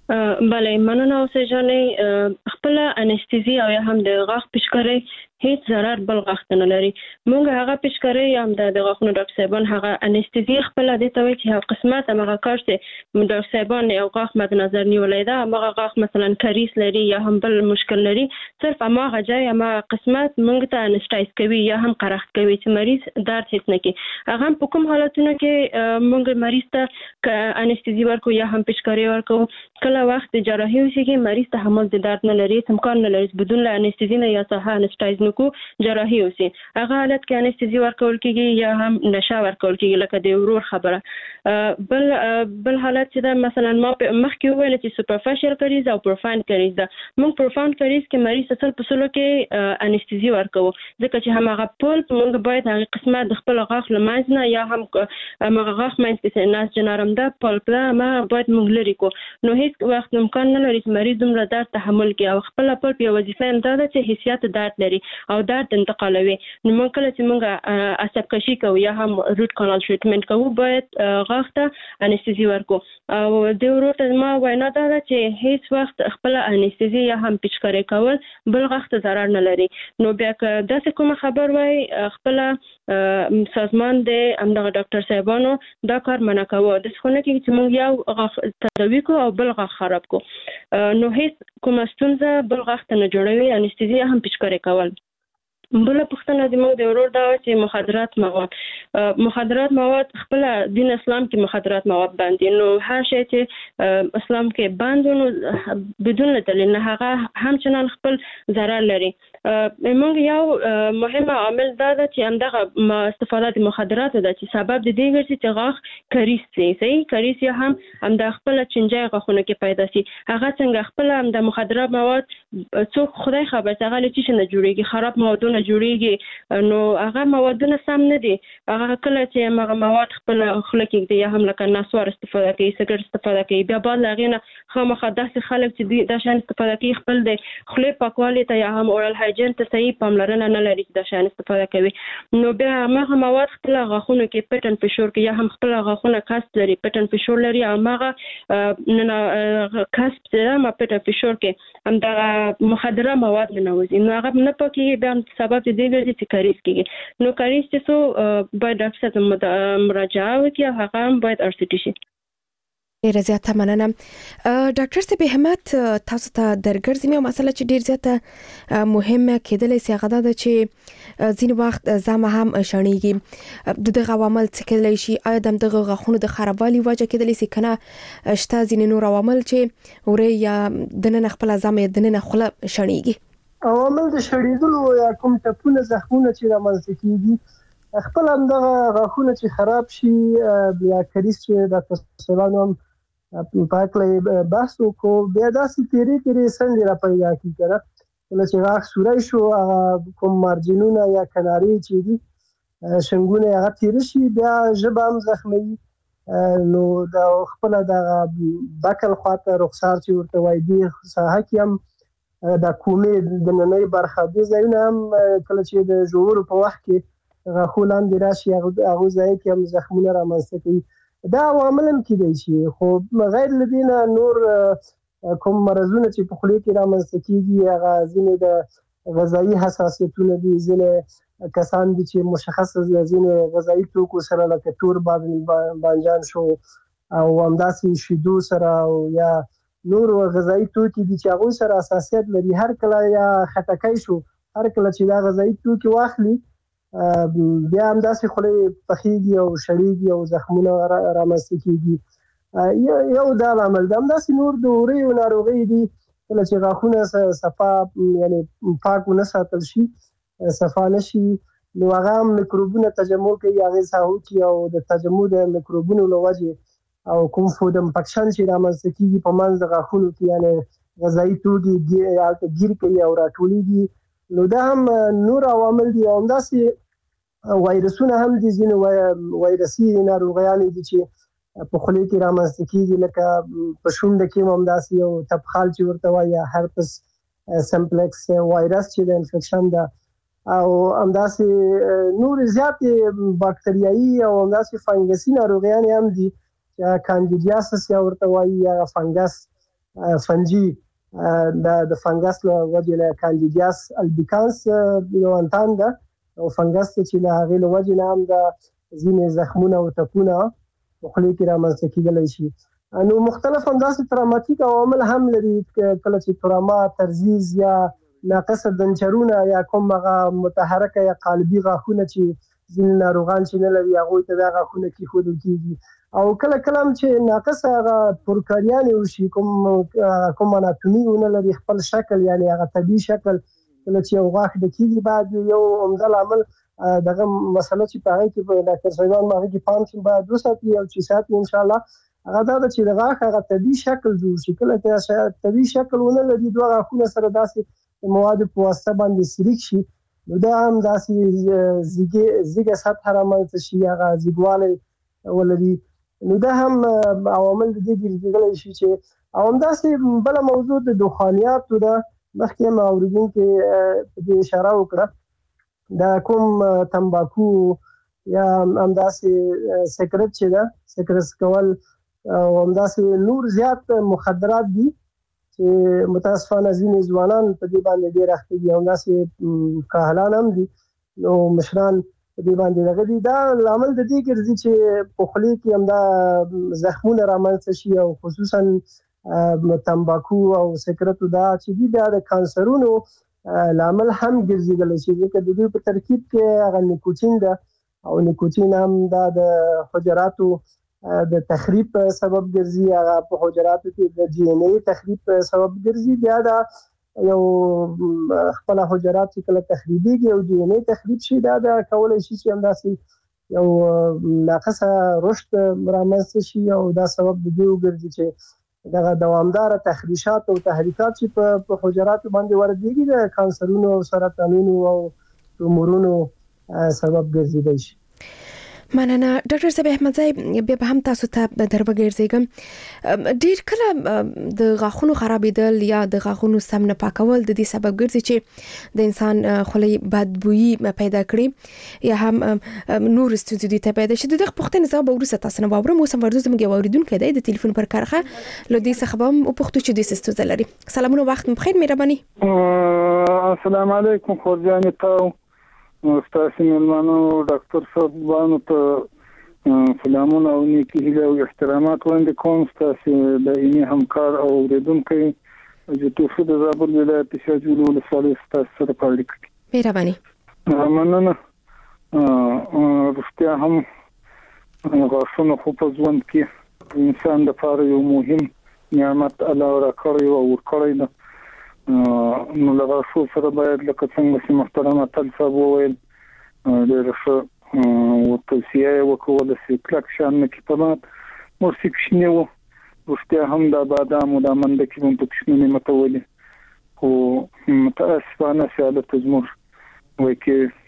بله مننه اوسه جانې خپل انستيزي او هم د غاښ پیچکاری هیڅ ضرر بل غاښ نه لري. مونږ هغه پیچکاری هم د غاښونو ډاکټر صاحبان هغه انستيزي خپل د توي چې هغه قسمت هغه کارته ډاکټر صاحبان یو غاښ مد نظر نیولای دا هغه غاښ مثلا کریس لري یا هم بل مشکل لري، صرف هغه ځای هغه قسمت مونږ ته انستایز کوي یا هم قرخت کوي چې مریض درد هیڅ نه کوي. هغه په کوم حالتونو کې مونږ مریض ته انستيزي ورکو یا هم پیچکاری ورکو. کله وخت جراحي وشي مریض تحمل د درد نه لري، امکان نه لري بدون انستيزي نه یا صحه انستایز کو جراحي وسی هغه حالت کې انستيزي ورکول کیږي یا هم نشه ورکول کیږي لکه د ورور خبره. بل حالت چې دا مثلا ما مخکې ویل چې سوپرفیشل کریز او پروفاین کریز دا موږ پروفاین کریز کې مریض اصل په سلو کې انستيزي ورکو ځکه چې هغه پول موږ باید هغه قسمه د خپل غاښ لمنځ نه یا هم هغه غاښ منځ کې ناس جنارم دا پول ما باید موږ لري کو. نو هیڅ وخت امکان نه لري چې مریض دومره درد تحمل کړي او خپل پول په وظیفه هم دا چې حیثیت درد لري او درد انتقالوي. نو موږ کله چې موږ عصب کشي کوو یا هم روټ کانال ټریټمنټ کوو باید غاښ ته انستيزي ورکو. او د ورور ته ما وینا دا چې هیڅ وخت خپل انستيزي یا هم پیچکاری کول بل غاښ ته ضرر نه لري. نو بیا که داسې کوم خبر وای خپل سازمان د امدغه ډاکټر صاحبانو دا کار منع کوو د څخه کې چې موږ یو غاښ تداوی کو او بل غاښ خراب کو نو هیڅ کوم ستونزه بل غاښ ته نه جوړوي. انستيزي هم پیچکاری کول. بل پښتنه د موږ د ورور دا چې مخدرات مواد خپل دین اسلام کې مخدرات مواد باندې نو هر شی چې اسلام کې باندې نو بدون دلیل نه هغه همچنان خپل ضرر لري. موږ یو مهم عامل دا ده چې همدغه استفاده د مخدراتو ده چې سبب د دې ګرځي چې غاښ کریس شي. صحیح کریس یا هم د خپل چنجای غاښونو کې پیدا شي. هغه څنګه خپل هم د مخدرات مواد څوک خدای خبر څنګه لچې نه جوړيږي، خراب موادونه جوړيږي، نو هغه موادونه سم نه دي. هغه کله چې هغه مواد خپل خلک کې یا هم لکه نسوار استفاده کوي، سګرټ استفاده کوي، بیا بعد لغینه خامخا داسې خلک چې د شان استفاده کوي خپل د خولې پاکوالي ته یا هم اورال هایجین ته صحیح پاملرنه نه لري چې د شان استفاده کوي. نو بیا هغه مواد خپل غاښونو کې پټن فشور کې یا هم خپل غاښونه کاست لري، پټن فشور لري، او هغه کاست چې ما پټن فشور کې هم د مخدره مواد نه وځي، نو هغه نه پکې بیا سبب دې ګرځي چې کاریس کېږي. نو کاریس چې سو باید ډاکټر ته مراجعه وکړي، هغه هم باید ارسټي شي. ډیره زیاته مننه. ډاکټر صاحب همت تاسو ته درګرځي مې مسله چې ډیر زیاته مهمه کېدلې سي هغه ده چې ځین وخت زما هم شړنيږي د دغه عوامل څه کېدلی شي، آیا دغه غاښونو د خرابوالي وجه کېدلی سي کنه شته ځین نور عوامل چې ورې یا د نن خپل زما د نن خپل شړنيږي. عوامل د شړېدلو یا کوم ټپونه زخمونه چې رامنځته کیږي خپل همدغه غاښونه چې خراب شي یا کریس چې د تاسوانو پاکلې بحث وکړو، بیا داسې تیری څنګه را پیدا کیږي کله چې غاښ سورای شو هغه کوم مارجینونه یا کناري چې دي شنګونه هغه تیر شي، بیا ژبه هم زخمي، نو د خپل د بکل خواته رخسار چې ورته وایي دی ساحه کې هم د کومې د نننۍ برخه دي ځایونه هم کله چې د ژورو په وخت کې غاښونه هم راشي هغه ځای کې هم زخمونه رامنځته کوي. دا عوامل هم کېدای شي، خو غیر لدینه نور کوم مرزونه چې په خولې کې رامنځته کیږي هغه ځینې د غذایی حساسیتونه دي، ځینې کسان دي چې مشخص ځینې غذایی توکو سره لکه تور بانجان شو او همداسې شیدو سره او یا نور غذایی توکي دي چې هغه سره حساسیت لري، هر کله یا خټکای شو هر کله چې دا غذایی توکي واخلي بیا هم داسې خولې پخېږي او شړېږي او زخمونه رامنځته کېږي. یو دا عامل ده. همداسې نور د وریو ناروغۍ دي، کله چې غاښونه صفا یعنی پاک ونه ساتل شي، صفا نشي، نو هغه هم میکروبونه تجمع کوي، هغې ساحو کې او د تجمع د میکروبونو له وجې او کوم فود انفکشن چې رامنځته کېږي په منځ د غاښونو کې یعنی غذایي توکي ګیر کوي او راټولېږي، نو دا هم نور عوامل دي. او همداسې وایرسونه هم دي، ځینې وایرسي ناروغیانې دي چې په خولې کې رامنځته کېږي، لکه په شونډه کې هم همداسې یو تبخال چې ورته وایي یا هرپس سمپلکس وایرس چې د انفکشن ده، او همداسې نور زیاتې باکتریایي او همداسې فنګسي ناروغیانې هم دي چې کاندیدیاسس یا ورته وایي یا فنګس فنجي د فنګس له وجې له کاندیدیاس البیکانس یو انتان ده او فنګس چې له هغې له وجې نه هم د ځینې زخمونه او ټپونه په خولې کې رامنځته کېدلی شي. نو مختلف همداسې تراماتیک عوامل هم لري، کله چې تراما ترزیز یا ناقصه دنچرونه یا کوم هغه متحرکه یا قالبي غاښونه چې ځینې ناروغان چې نه لري هغوی ته دا غاښونه کېښودل کېږي، او کله کله هم چې ناقصه هغه پرکاریانې وشي، کوم اناتومي ونه لري خپل شکل یعنی هغه طبیعي شکل، کله چې یو غاښ د کېږي باید یو عمده لامل دغه مسله چې په هغې کې په ډاکټر صاحبان هغې کې پام چې باید وساتي او چې ساتي انشاءالله هغه دا ده چې د غاښ هغه طبیعي شکل جوړ شي. کله چې طبیعي شکل ونه لري دوه غاښونه سره داسې موادو په واسطه باندې سریک شي، نو دا هم داسې زیږه سطحه رامنځته شي، هغه زیږوالی ولري، نو دا هم عوامل د دې ګرځېدلی شي چې. او همداسې بله موضوع د دخانیاتو ده، مخکې هم اورېدونکي په دې اشاره وکړه، دا کوم تمباکو یا همداسې سګرټ چې ده، سګرټ کول او همداسې نور زیات مخدرات دي چې متاسفانه ځینې ځوانان په دې باندې ډېر اخته دي، همداسې کاهلان هم دي، نو مشران په دې باندې دغه دي. دا لامل د دې ګرځي چې په خولې کې همدا زخمونه رامنځته شي، او خصوصا تمباکو او سګرټو دا چې دي دا د کانسرونو لامل هم ګرځېدلی شي، ځکه د دوی په ترکیب کې هغه نیکوتین ده، او نیکوتین هم دا د حجراتو د تخریب سبب ګرځي، هغه په حجراتو کې د ډي ان اے تخریب سبب ګرځي، بیا دا یو خپل حجرات چې کله تخریبيږي او دی نه تخریب شي دا کولای شي چې همداسې یو ناقصه رشد رامنځته شي او دا سبب د دې وګرځي چې دغه دوامدار تخریشات او تحریکات چې په حجرات باندې ورديږي د کانسرونو او سرطانونو او تومورونو سبب ګرځیدای شي. مننه ډاکټر صاحب احمد زای به هم تاسو ته دربګرځېږم. ډیر کله د غاښونو خرابېدل یا د غاښونو سم نه پاکول د دې سبب ګرځي چې د انسان خولې بدبويي پیدا کړي یا هم نور ستونزې ته پیدا شي. دغه پوښتنه زه به ورسره تاسو نه واورم. اوس هم ورته زموږ اوریدونکو دی د ټلیفون پر کارخه لودي څخه به او پوښتنه چې د ستونزې لري. سلامونه وخت بخیر مهرباني. السلام علیکم خورجان تاسو استاد ملمانو ډاکټر صاحب باندې ته سلامونه او نیکی هیله او احترامات وړاندې کوم. تاسو د اینې همکار او اوریدونکو چې تاسو د زابل ولایت شاجول ولسوالۍ تاسو سره پاړی کړی. مهرباني. مننه. رښتیا هم غاښونه خو په ژوند کې انسان لپاره یو مهم نعمت الله راکړی او ورکړی دی. نو لږه شو سره باید لکه څنګه چې محترم اتل صاحب وویل ډېر ښه او توصیه وکول چې کلک شان نه کې پمات موسیقي شنه وو. رښتیا هم د بادام او د منډکې په پښتنې متولي او متاسفانه سیاده تزمر وای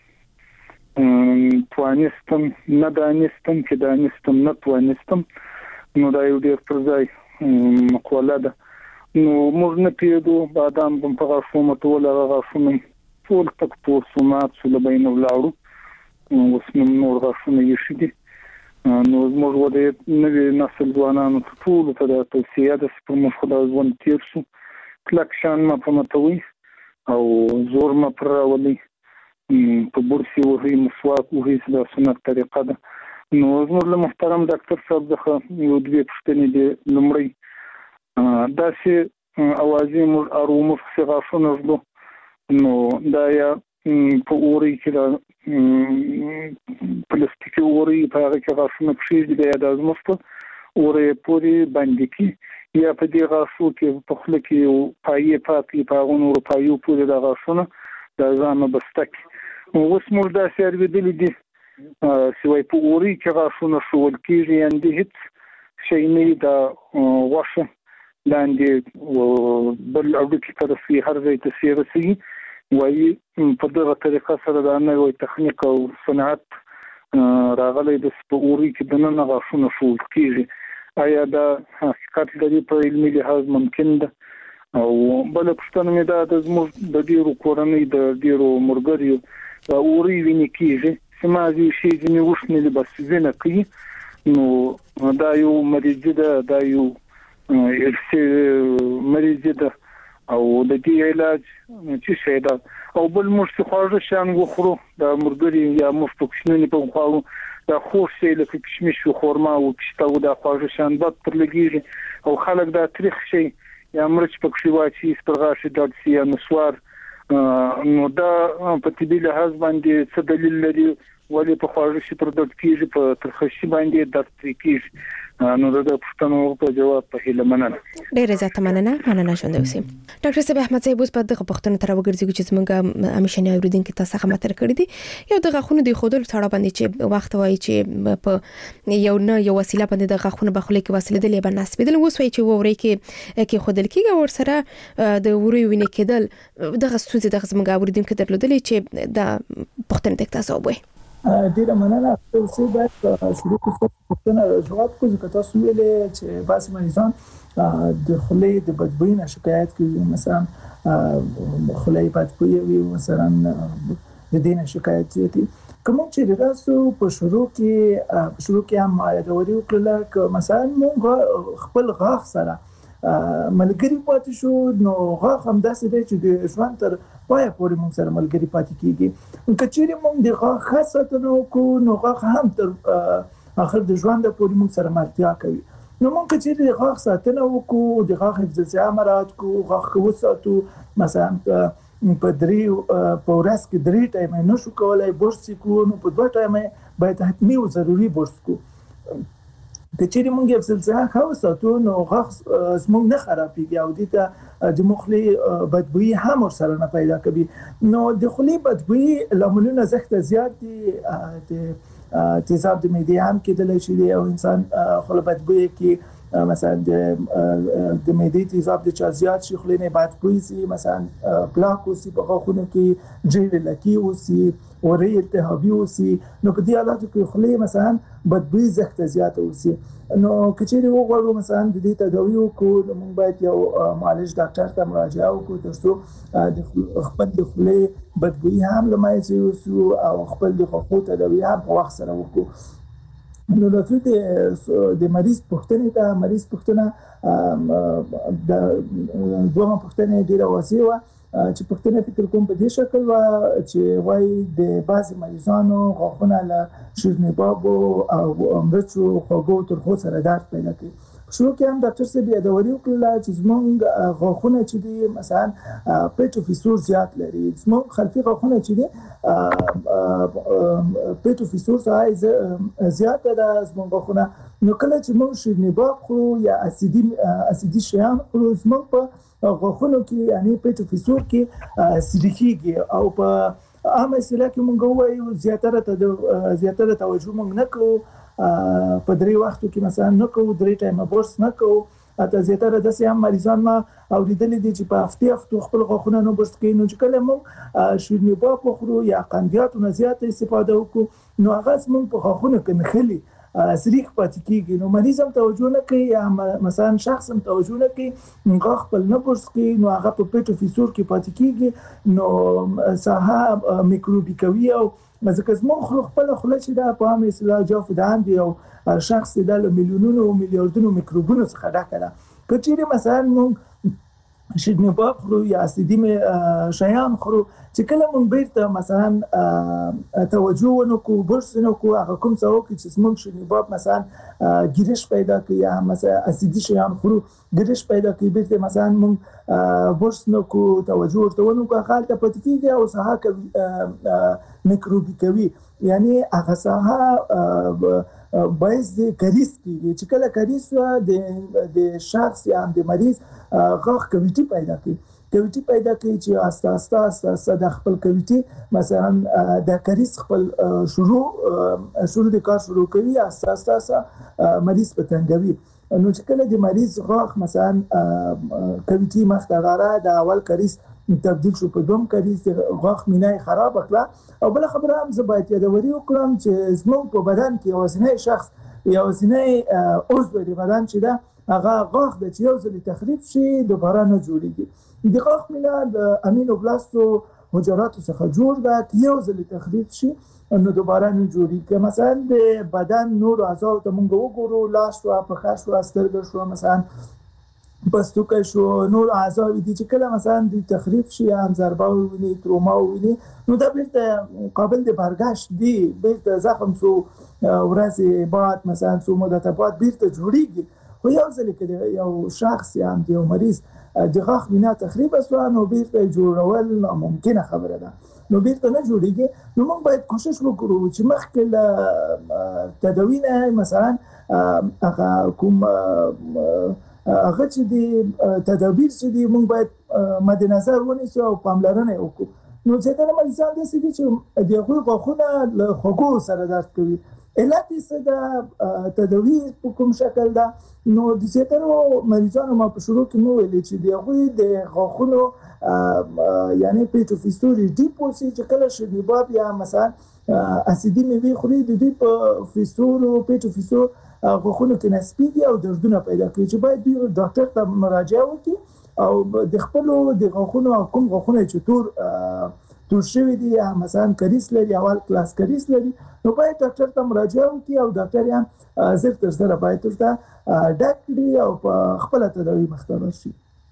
کې توانستم نه دانستم چې دانستم نه توانستم. نو دا یو ډېر پر ځای مقوله ده. نو موږ نه پیډو بادام په غاښو متول غاښونه ټول تک پورسومات سول بین ولاړو اوس نور غاښونه یې شدي. نو موږ ودې نوې نسل ځوانانو ټول ته د توصیه ده چې موږ خدای ځوان تیر شو کلک شان ما پمتوي او زور ما پر راولي په برسي وهي مسواک وهي د سنت طریقه ده. نو موږ له محترم ډاکټر صاحب څخه یو دوه پوښتنې دي. لومړی دا چې اوازې موږ ارومو غاښونه زلو نو دا یا په اوري کې دا پلاستیکي اوري په هغه کې غاښونه پښې دي د ازمسته اوري پوری باندې کې یا په دې غاښو کې په خله کې پایې پاتې په غونو پایو پوری د غاښونه د ځانه بستک. اوس موږ دا سرویدل دي سوي په اوري کې غاښونه شول کېږي اندې هیڅ شي نه دا واشه لاندې بل اړو کې طرفي هر ځای ته سیرسي وایي په دغه طریقه سره دا نوې تخنیک او صنعت راغلي د سپوري کې د نن غاښونه شول کېږي. آیا دا حقیقت لري په علمي لحاظ ممکن ده؟ او بل پښتنه مې دا د زموږ د ډیرو کورنۍ د ډیرو مرګریو دا اوري ویني کېږي چې ما دې شي ځنې وښنې بس زنه کوي. نو دا یو مریض ده دا یو مریض ده او د دې علاج چې شي دا او بل موږ خواږه شان وخورو دا مرګري یا موږ په کښنې په خواړو دا خوش شي لکه کشمش او خورما او کشته دا خواږه شان بد پر لګیږي او خلک دا تاریخ شي یا مرچ په کښې واچي سپرغاښ د سي نسوار. نو دا په طبي لحاظ باندې څه دلیل لري ولی په خواږه شي پر د کېږي په ترخشي باندې درته کېږي. نو دا پښتنو په جواب په هیله مننه. ډېر زیات مننه شوند اوسئ. ډاکټر صاحب احمد صاحب اوس په دغه پښتنو تر وګرځي چې موږ همیشنه اوریدونکو تاسو څخه متر کړی دي یو د غاښونو د خودل تړه باندې چې وخت وایي چې په یو وسیله باندې د غاښونو بخله کې وسیله د لیبر نسبیدل اوس وایي چې ووري کې خودل کېږي ور سره د ووري وینې کېدل دغه ستونزې د زموږ اوریدونکو درلودل چې د پښتنو د تاسو وایي. ډیره مننه. تاسو باید شروع کوئ پوښتنه جواب کوئ چې تاسو ویلې چې بعض مریضان د خولې د بدبوئی نه شکایت کوي مثلا خولې بدبوئی وي مثلا د دې نه شکایت کوي. کوم چې تاسو په شروع کې هم یادوري وکړل ک مثلا موږ خپل غاښ سره ملګری پاتې شو نو غاښ هم داسې دی چې د ژوند تر پای پورې موږ سره ملګری پاتې کیږي. کچېرې موږ د غاښ خاصتنو کو نو غاښ هم تر اخر د ژوند پورې موږ سره ملتیا کوي. نو موږ کچېرې د غاښ ساتنه وکړو د غاښ حفظ امرات کو غاښ وساتو مثلا په ورځ کې 3 ټایمه نشو کولای برس کو نو په 2 ټایمه باید حتمی او ضروری برس کو. کچېری مونږ یو سلسله خو ساتو نو غاښ زموږ نه خرابېږي او د د مخلي بدبوئی هم سره نه پیدا کوي. نو د خولي بدبوئی لاملونه زخت زیات دي، د تیزاب د معدې هم کېدلی شي او انسان خپل بدبوئی کې مثلا د معدې تیزاب د چا زیات شي خولي نه بدبوئی سي، مثلا پلاک وسی په غاښونو کې جیل لکی وسی اوري التهابي وسی، نو په دې حالاتو کې خولي مثلا بدبوئی زخت زیات وسی. نو کچېری وګورو مثلا د دې تداوی وکړو نو موږ باید یو معالج ډاکټر ته مراجعه وکړو ترڅو د خپل د خولي بدبوئی هم لمایځي وسو او خپل د خو تداوی هم په وخت سره وکړو. نو د مریض پوښتنه د دوه پوښتنې ډیره واسي و چې پښتنه فکر کوم په دې شکل و چې وای د بعض مریضانو غاښونه له شیرنیباب او مرچو خوږو ترخو سره درد پیدا کوي. شروع کې هم ډاکټر صاحب یادوري وکړه چې زموږ غاښونه چې دي مثلا پیټوفیسور زیات لري، زموږ خلفي غاښونه چې دي پیټوفیسور زیات ده زموږ غاښونه. نو کله چې موږ شیرنیباب خورو یا اسیدي شیان خورو زموږ په غاښونو کې یعنی پیټوفیسور کې سریخيږي او په عامه اصطلاح کې موږ وایو زیاتره توجه موږ نه کوو په درې وختو کې مثلا نه کوو، درې ټایمه برس نه کوو. اته زیاتره د سیام مریضان ما اوریدل دي چې په هفته خپل غاښونه نو برس کوي. نو چې کله موږ شیرنیباب خورو یا قندیاتو نه زیات استفاده وکړو نو هغه موږ په غاښونو کې نخلي سریخ پاتې کیږي. نو مریض هم توجه نه کوي یا مثلا شخص هم توجه نه کوي، غاښ خپل نه برس کوي نو هغه په پیټوفیسور کې پاتې کیږي، نو ساحه میکروبي کوي او ځکه زموږ خپل خوله چې دا په عامه اصطلاح جوف دان دی او شخص د میلیونونو او میلیاردونو میکروبونو څخه ډک ده. کچېری مثلا موږ شیرنیباب خورو یا اسیدي شیان خورو چې کله موږ بیرته مثلا توجه ونکړو برس ونکړو هغه کوم څه وکړي چې موږ شیرنیباب مثلا ګیرش پیدا کوي یا مثلا اسیدي شیان خورو ګیرش پیدا کوي، بیرته مثلا موږ برس نکړو توجه ورته ونکړو هغه ته پاتې کیږي او ساحه میکروبي کوي، یعنی هغه ساحه باعث د کریس کیږي. چې کله کریس د شخص یا د مریض غاښ کویټي پیدا کوي چې آسته د خپل کویټي مثلا د کریس خپل شروع د کار شروع کوي آسته مریض په تنګوي. نو چې کله د مریض غاښ مثلا کویټي مختغاره د اول کریس تبدیل شو په دوم کریس غاښ مینای خراب کړه. او بل خبره هم زه باید یادوري وکړم چې زموږ په بدن کې یوازینی شخص یوازینی عضو د بدن چې ده هغه غاښ د چې یو ځل تخریب شي دوباره نه جوړیږي. د غاښ مینا د امینوبلاستو حجراتو څخه جوړ ده چې یو ځل تخریب شي نو دوباره نه جوړیږي. مثلا د بدن نور اعضاء ته موږ وګورو، لاس شو، پښه شو، سترګې شو، مثلا پستوکه شو، نور اعضاء دي چې کله مثلا د تخریب شي یا ضربه ویني تروما ویني نو دا بیرته قابل د برگشت دي، بیرته زخم سو ورځې بعد مثلا سو مدته بعد بیرته جوړیږي. خو یو ځل کې یو شخص یا یو مریض د غاښ مینا تخریب شو نو بیرته جوړول ناممکنه خبره ده، نو بیرته نه جوړیږي. نو موږ باید کوشش وکړو چې مخکې له تداوی نه مثلا هغه کوم هغه چې د تدابیر چې دی موږ باید مد نظر ونیسو او پاملرنه وکړو. نو ځکه مریضان د سړي چې د غاښونه له خوږو سره درد کوي، علت یې د تداوی په کوم شکل ده. نو د زیاترو مریضانو ما په شروع کې مو ویل چې د غاښونو یعنی پیټوفیسور ډیپوسی چې کله شیرنیباب یا مثلا اسیدي میوه خوري د دې په فیسور او پیټوفیسور غاښونو کې نسبیږي او دردونه پیدا کوي چې باید ډاکټر ته مراجعه وکړي او د خپل د غاښونو کوم غاښونه چې تور شوی دي یا مثلا کریس لري اول کلاس کریس لري نو باید ډاکټر ته مراجعه وکړي او ډاکټر یې زر تر زر باید ته ډاکټري او په خپل تداوی مختار شي.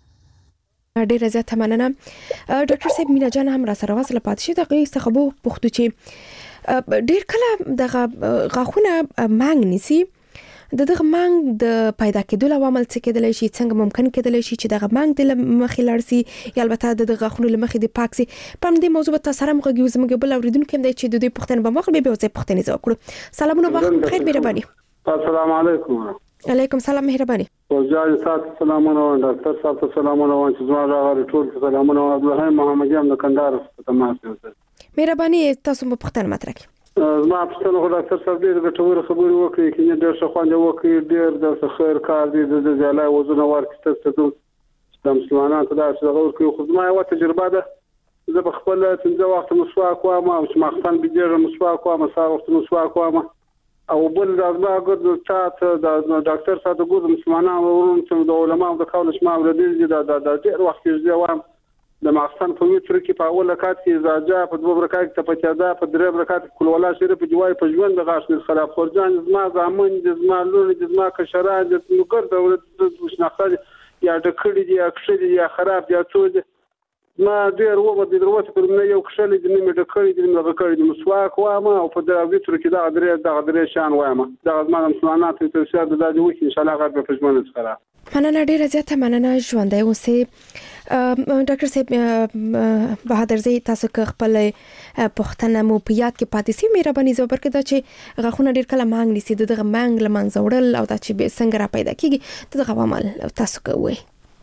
ډیره زیاته مننه ډاکټر صاحب. مینا جان هم را سره وصله پاتې شي دغه څخه پوښتنه چې ډیر کله دغه غاښونه مانګ نیسي دغه مانګ د پیدا کېدو عوامل څه کېدلی شي، څنګه ممکن کېدلی شي چې دغه مانګ د مخې لاړ شي یا البته د غاښونو له مخې د پاک شي. په دې موضوع به تاسو سره موږ بل اوریدونکو هم دی چې د دې پوښتنه به مخ به ځای پوښتنه زو کړو. سلامونه وخت بخیر مهرباني. السلام علیکم. علیکم سلام مهرباني. وزارت صحت سلامونه او ډاکټر صاحب ته سلامونه او چې زما راغلي ټول سلامونه او عبدالرحیم محمدي هم د کندهار څخه تماس کوي. مهرباني تاسو په پښتنه مطرح کړئ. زما پښتنه خو ډاکټر صاحب ډېر ګټور خبرې وکړي چې ډېر څه خوند وکړي ډېر د خیر کار دي د ځای وزن ورکړي ته د مسلمانانو ته دا څه ورکړي خو زما یو تجربه ده زه په خپل څنګه وخت مسواک وایم او چې مخکې بيجره مسواک وایم سار وخت مسواک وایم او بل د ازماګو د چات د ډاکټر صاحب د ګور مسلمانانو ورون چې د علماء د قول شمال د دې د ډېر وخت کې وایم د ماخستان په وتر کې په اول رکعت کې زاجا په دوه رکعت کې په چادا په درې رکعت کول ولا شریف په جوای په ژوند د غاښ خراب خورجان زما زامن د زما لور د زما کشران د نوکر د شناخت یا د کړي دی اکشلي یا خراب یا څه ما ډیر وو د دروازه پر نه یو کښلې د نیمه د کړي د نیمه کړي د مسواک وامه او په دغه وتر کې دا درې شان وامه دا زما مسلمانانو ته تشهد د دې وکي ان شاء الله غږ په ژوند سره مننه ډیره زیاته مننه ژوندۍ اوسې ډاکټر صاحب بهادر زی تاسو خپل پښتنه مو په یاد کې پاتې سي مهرباني زو برکه دا چې غاخونه ډیر کله مانګ نسی دغه مانګ لمن زوړل او دا چې څنګه را پیدا کیږي دغه عوامل تاسو کوی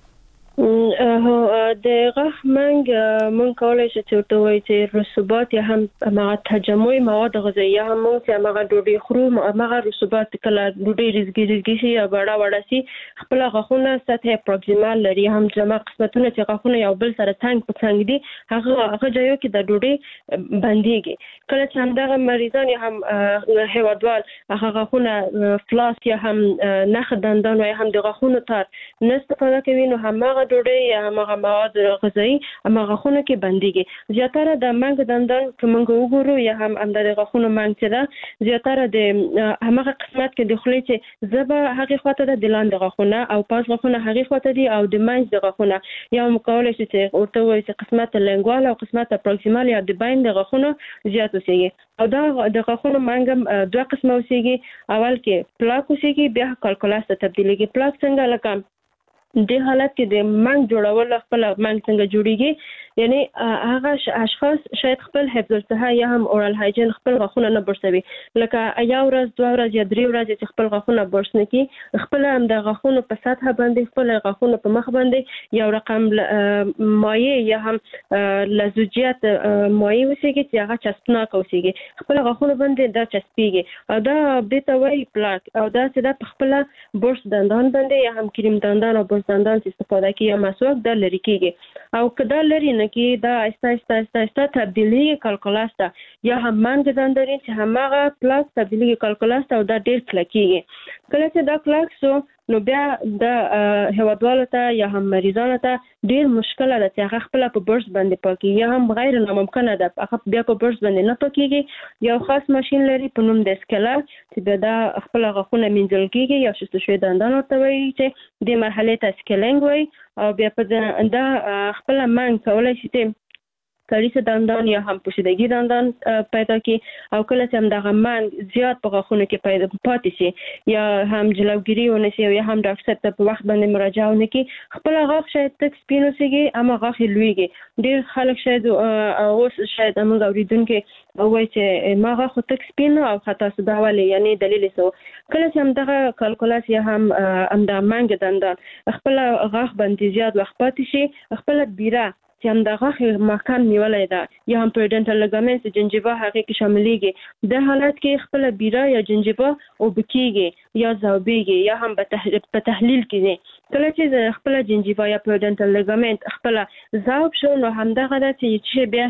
د غاښ منګ مونږ کولای شو چې ورته وایي چې رسوبات یا هم هغه تجمع مواد غذایي هم مونږ چې هغه ډوډۍ خورو هغه رسوبات کله ډوډۍ رزګي شي یا وړه سي خپل غاښونه سطح پروکسیمال لري هم جمع قسمتونه چې غاښونه یو بل سره څنګ په څنګ دي هغه ځایو کې د ډوډۍ بنديږي کله چې همدغه مریضان یا هم هیوادوال هغه غاښونه فلاس یا هم نخ دندان یا هم د غاښونو تار نه استفاده کوي نو همغه ډوډۍ یا هغه مواد غذایی هغه خونه کې بنديږي زیاتره د منګ دندان کومه وګورو یا هم د غاښونو منګ چې دا زیاتره د هغه قسمت کې د خولې چې زبه هغه خواته د دلاند غاښونه او پاس غاښونه هغه خواته دي او د منځ د غاښونه یا مقاوله چې ورته وایي چې قسمت لنګوال او قسمت پروکسیمال یا د بین د غاښونو زیات اوسېږي او دا د غاښونو منګ دوه قسمه اوسېږي اول کې پلاک اوسېږي بیا کالکولاس ته تبدیلېږي پلاک څنګه لکه د حالت کې د منګ جوړول خپل منګ څنګه جوړیږي یعنی هغه اشخاص شاید خپل حفظ الصحه یا هم اورال هایجین خپل غاښونه نه برسوي لکه یا ورځ دوه ورځې یا درې ورځې چې خپل غاښونه برس نه کی خپل هم د غاښونو په سطح باندې خپل غاښونو په مخ باندې یو رقم مایع یا هم لزوجیت مایع وسیږي چې هغه چسپناک وسیږي خپل غاښونه باندې دا چسپیږي او دا به ته وایي پلاک او دا چې د خپل برس دندان باندې یا هم کریم دندان او دندان چې استفاده کوي یا مسواک د لری کیږي او کدا لری نه کی دا استا تبدیلی کالکولاس ته یا هم منګ دندري چې همغه پلاس تبدیلی کالکولاس ته او دا ډیر کلکیږي کله چې دا کلک سو نو بیا د هوادوالو ته یا هم مریضانو ته ډیر مشکل ده چې هغه خپل په برس باندې پاکي یا هم غیر ناممکن ده هغه بیا په برس باندې نه پاکيږي یو خاص ماشين لري په نوم د سکلر چې بیا دا خپل غاښونه منځل کیږي یا شست شوی دندان ورته وایي چې د مرحله ته سکلینګ وایي او بیا په دا خپل منګ کولای شي کلیسه دندان یا هم پوشیدگی دندان پیدا کی او کله چې هم دغه منګ زیات په غاښونو کې پیدا پاتې شي یا هم جلوګیری ونشي یا هم ډاکټر صاحب ته په وخت باندې مراجعه ونکي خپل غاښ شاید تک سپین وسیږي اما غاښ لویږي ډیر خلک شاید اوس شاید موږ اوریدونکو وایي چې ما غاښ تک سپین او خطا سداواله یعنی دلیل سو کله چې هم دغه کالکولاس یا هم د منګ دندان خپل غاښ باندې زیات وخت پاتې شي خپل بیره چې هم د غاښ مکان نیولای ده یا هم پریډنټل لګامنټ جنجیوا هغه کې شاملېږي د حالت کې خپل بیره یا جنجیوا او بکیږي یا زاوبېږي یا هم په تحلیل کې کله چې خپل جنجیوا یا پریډنټل لګامنټ خپل زاوب شو نو همدغه د چې بیا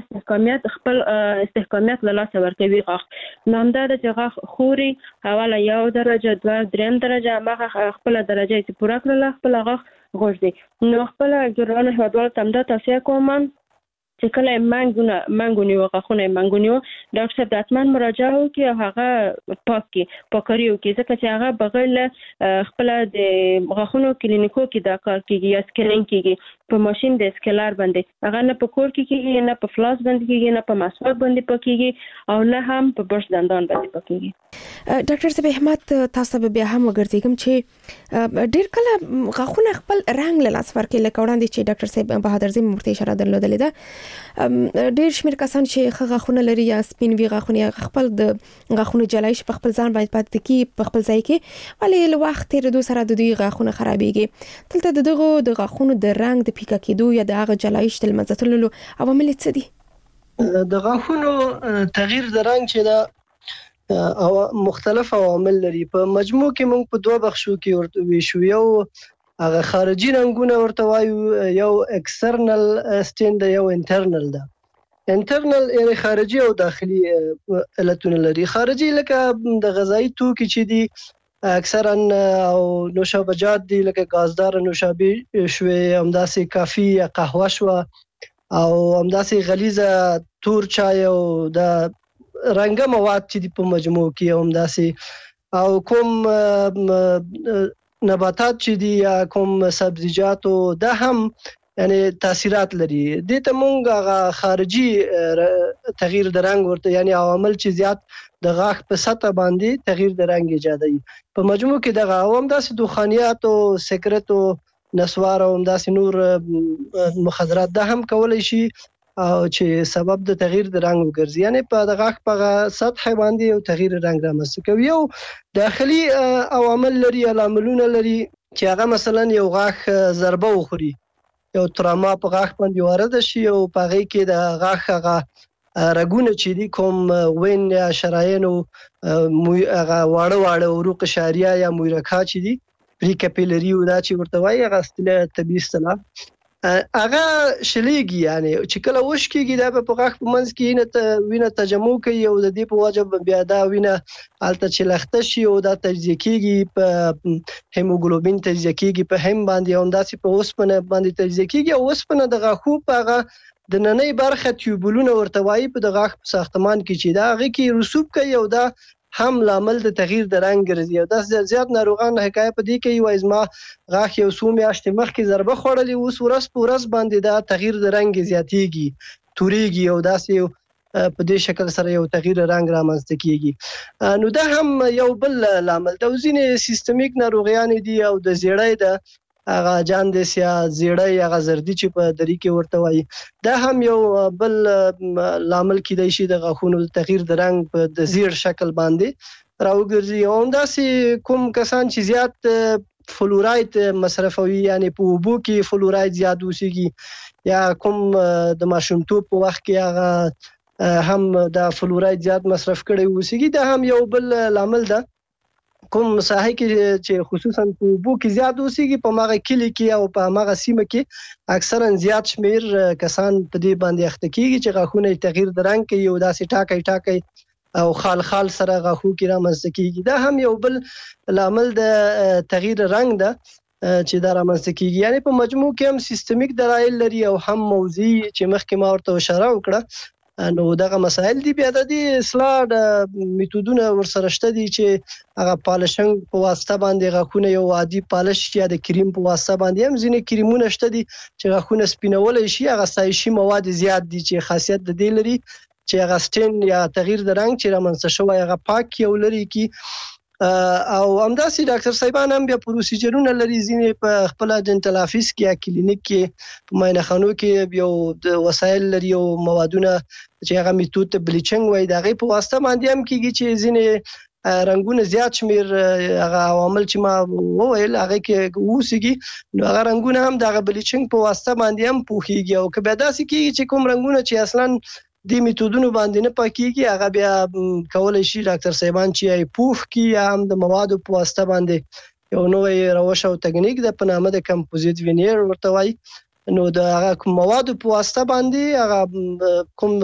استحکامیت له لاسه ورکوي غاښ نو همدغه چې غاښ خوري حواله یو درجه دوه دریم درجه هغه خپل درجه چې پوره کړل خپل غاښ غوړدي نو خپل ګرانه هوادوال تم دا توصیه کوم چې کله منګونی غاښونه منګونی ډاکټر صاحب د اتمن مراجعه وکړي او هغه پاکري وکړي ځکه چې هغه بغیر خپل د غاښونو کلینیکو کې دا کار کیږي یا سکرینینګ کیږي په ماشين د اسکلر باندې هغه نه په کور کې کیږي نه په فلاس باندې کیږي نه په مسواک باندې پکېږي او نه هم په برش دندان باندې پکېږي. ډاکټر صاحب احمد تاسو به بیا هم وګرځیږم چې ډیر کله غاښونه خپل رنگ له لاس ورکړي لکه وړاندې چې ډاکټر صاحب بهادر زم مرتي اشاره درلودلې ده ډیر شمیر کسان چې غاښونه لري یا سپین وی غاښونه خپل د غاښونو جلایش په خپل ځان باندې پاتې کی په خپل ځای کې ولې له وخت تیرېدو سره د دوی غاښونه خرابېږي. دلته دغه د غاښونو د رنگ د پیکا کېدو یا د هغه جلایش د منځتللو عوامل څه دي؟ د غاښونو تغییر د رنگ چې دا او مختلف عوامل لري. په مجموع کې موږ په دوه بخشو کې ورته ویشو، یو هغه خارجي رنگونه ورته وایو، یو ایکسترنل سټین ده، یو انټرنل ده. انټرنل یعنی خارجي او داخلي علتونه لري. خارجي لکه د غذایی توکي چې دي اکثرا او نوشابجات دي لکه غازدار نوشابه شوي، همداسې کافي یا قهوه شو او همداسې غلیظه تور چای او د رنګه مواد چې په مجموع کې همداسې او کوم نباتات چې دي یا کوم سبزیجات دا هم یعنی تاثیرات لري. دې ته مونږه خارجي تغییر د رنگ ورته یعنی عوامل چې زیات د غاښ په سطح باندې تغییر د رنگ ایجادوي. په مجموع کې دغه عوامل داسې دخانیات او سیګریټ او نسوار او همداسې نور مخدرات دا هم کولای شي او چې سبب د تغییر د رنگ وګرځي، یعنی په د غاښ په سطح باندې یو تغییر رنگ رامنځته کوي. یو داخلي عوامل لري، عواملونه لري چې هغه مثلا یو غاښ ضربه وخوري، یو تراما په غاښ باندې وارد شي او په هغه کې د غاښ هغه رګونه چې دي کوم وین یا شرايين او هغه واړه عروق شاریه یا مویرکا چې دي پری کپیلری او دا چې ورته وایي هغه ستله طبي اصطلاح هغه شلیږي، یعنی چې کله وش کېږي دا په غاښ په منځ کې وینه تجمع کوي او د دې په وجه بیا دا وینه هلته چې لخته شي او دا تجزیه کېږي، په هیموګلوبین تجزیه کېږي، په هم باندې او همداسې په اوسپنه باندې تجزیه کېږي او اوسپنه د غاښو په هغه د ننۍ برخه ټیوبولونه ورته وایي په د غاښ په ساختمان کې چې دا هغه کې رسوب کوي او دا هم لامل د تغییر د رنگ ګرځي. او دا زیات ناروغان حکایت په دې کوي وایي زما غاښ یو څو میاشتې مخکې ضربه خوړلې، اوس ورځ په ورځ باندې دا تغییر د رنگ زیاتېږي، تورېږي او داسې په دې شکل سره یو تغییر رنگ رامنځته کیږي. نو دا هم یو بل لامل د ځینې سیستمیک ناروغیان دي او د زیړی د هغه جاندیس یا زیړی هغه زردی چې په دری کې ورته وایي دا هم یو بل لامل کیدای شي د غاښونو تغییر د رنگ په د زیړ شکل باندې راوګرځي. او همداسې کوم کسان چې زیات فلوراید مصرفوي یعنی په اوبو کې فلوراید زیات اوسېږي یا کوم د ماشومتوب په وخت کې هغه هم د فلوراید زیات مصرف کړي اوسېږي، دا هم یو بل لامل ده. کوم ساحه کې چې خصوصا په اوبو کې زیات اوسېږي په ماغه کلی کې او په ماغه سیمه کې اکثرا زیات شمیر کسان په دې باندې اخته کیږي چې غاښونه تغییر د رنگ کوي او داسې ټاکي او خال سره غاښو کې رامنځته کیږي. دا هم یو بل لامل د تغییر رنگ ده چې دا رامنځته کیږي. یعنی په مجموع کې هم سیستمیک دلایل لري او هم موضوعي چې مخکې ما ورته اشاره وکړه. نو دغه مسائل دي بیا د اصلاح د میتودونه ورسره شته دي چې هغه پالشنګ په واسطه باندې غاښونه یو عادي پالش یا د کریم په واسطه باندې هم ځینې کریمونه شته دي چې غاښونه سپینول شي، هغه سایشي مواد زیات دي چې خاصیت د دې لري چې هغه سټین یا تغییر د رنگ چې رامنځته شوی هغه پاک یو لري کی او همداسې ډاکټر صاحبان هم بیا پروسیجرونه لري ځینې په خپل ډنټل افیس کې یا کلینیک کې په معاینخانو کې یو د وسایل لري او موادونه چې هغه میتود ته بلیچنګ وایي د هغې په واسطه باندې هم کېږي چې ځینې رنګونه زیات شمیر هغه عوامل چې ما وویل هغه کې اوسېږي نو هغه رنګونه هم د هغه بلیچنګ په واسطه باندې هم پوښیږي او که بیا داسې کېږي چې کوم رنګونه چې اصلا د میتودونو باندې نه پاکيږي هغه بیا کولای شي ډاکټر صاحبان چې یې پوښ کی یا هم د موادو په واسطه باندې یو نوې روش او تکنیک د پنامه د کمپوزیت وینیر ورته وایي نو د هغه موادو په واسطه باندې هغه کوم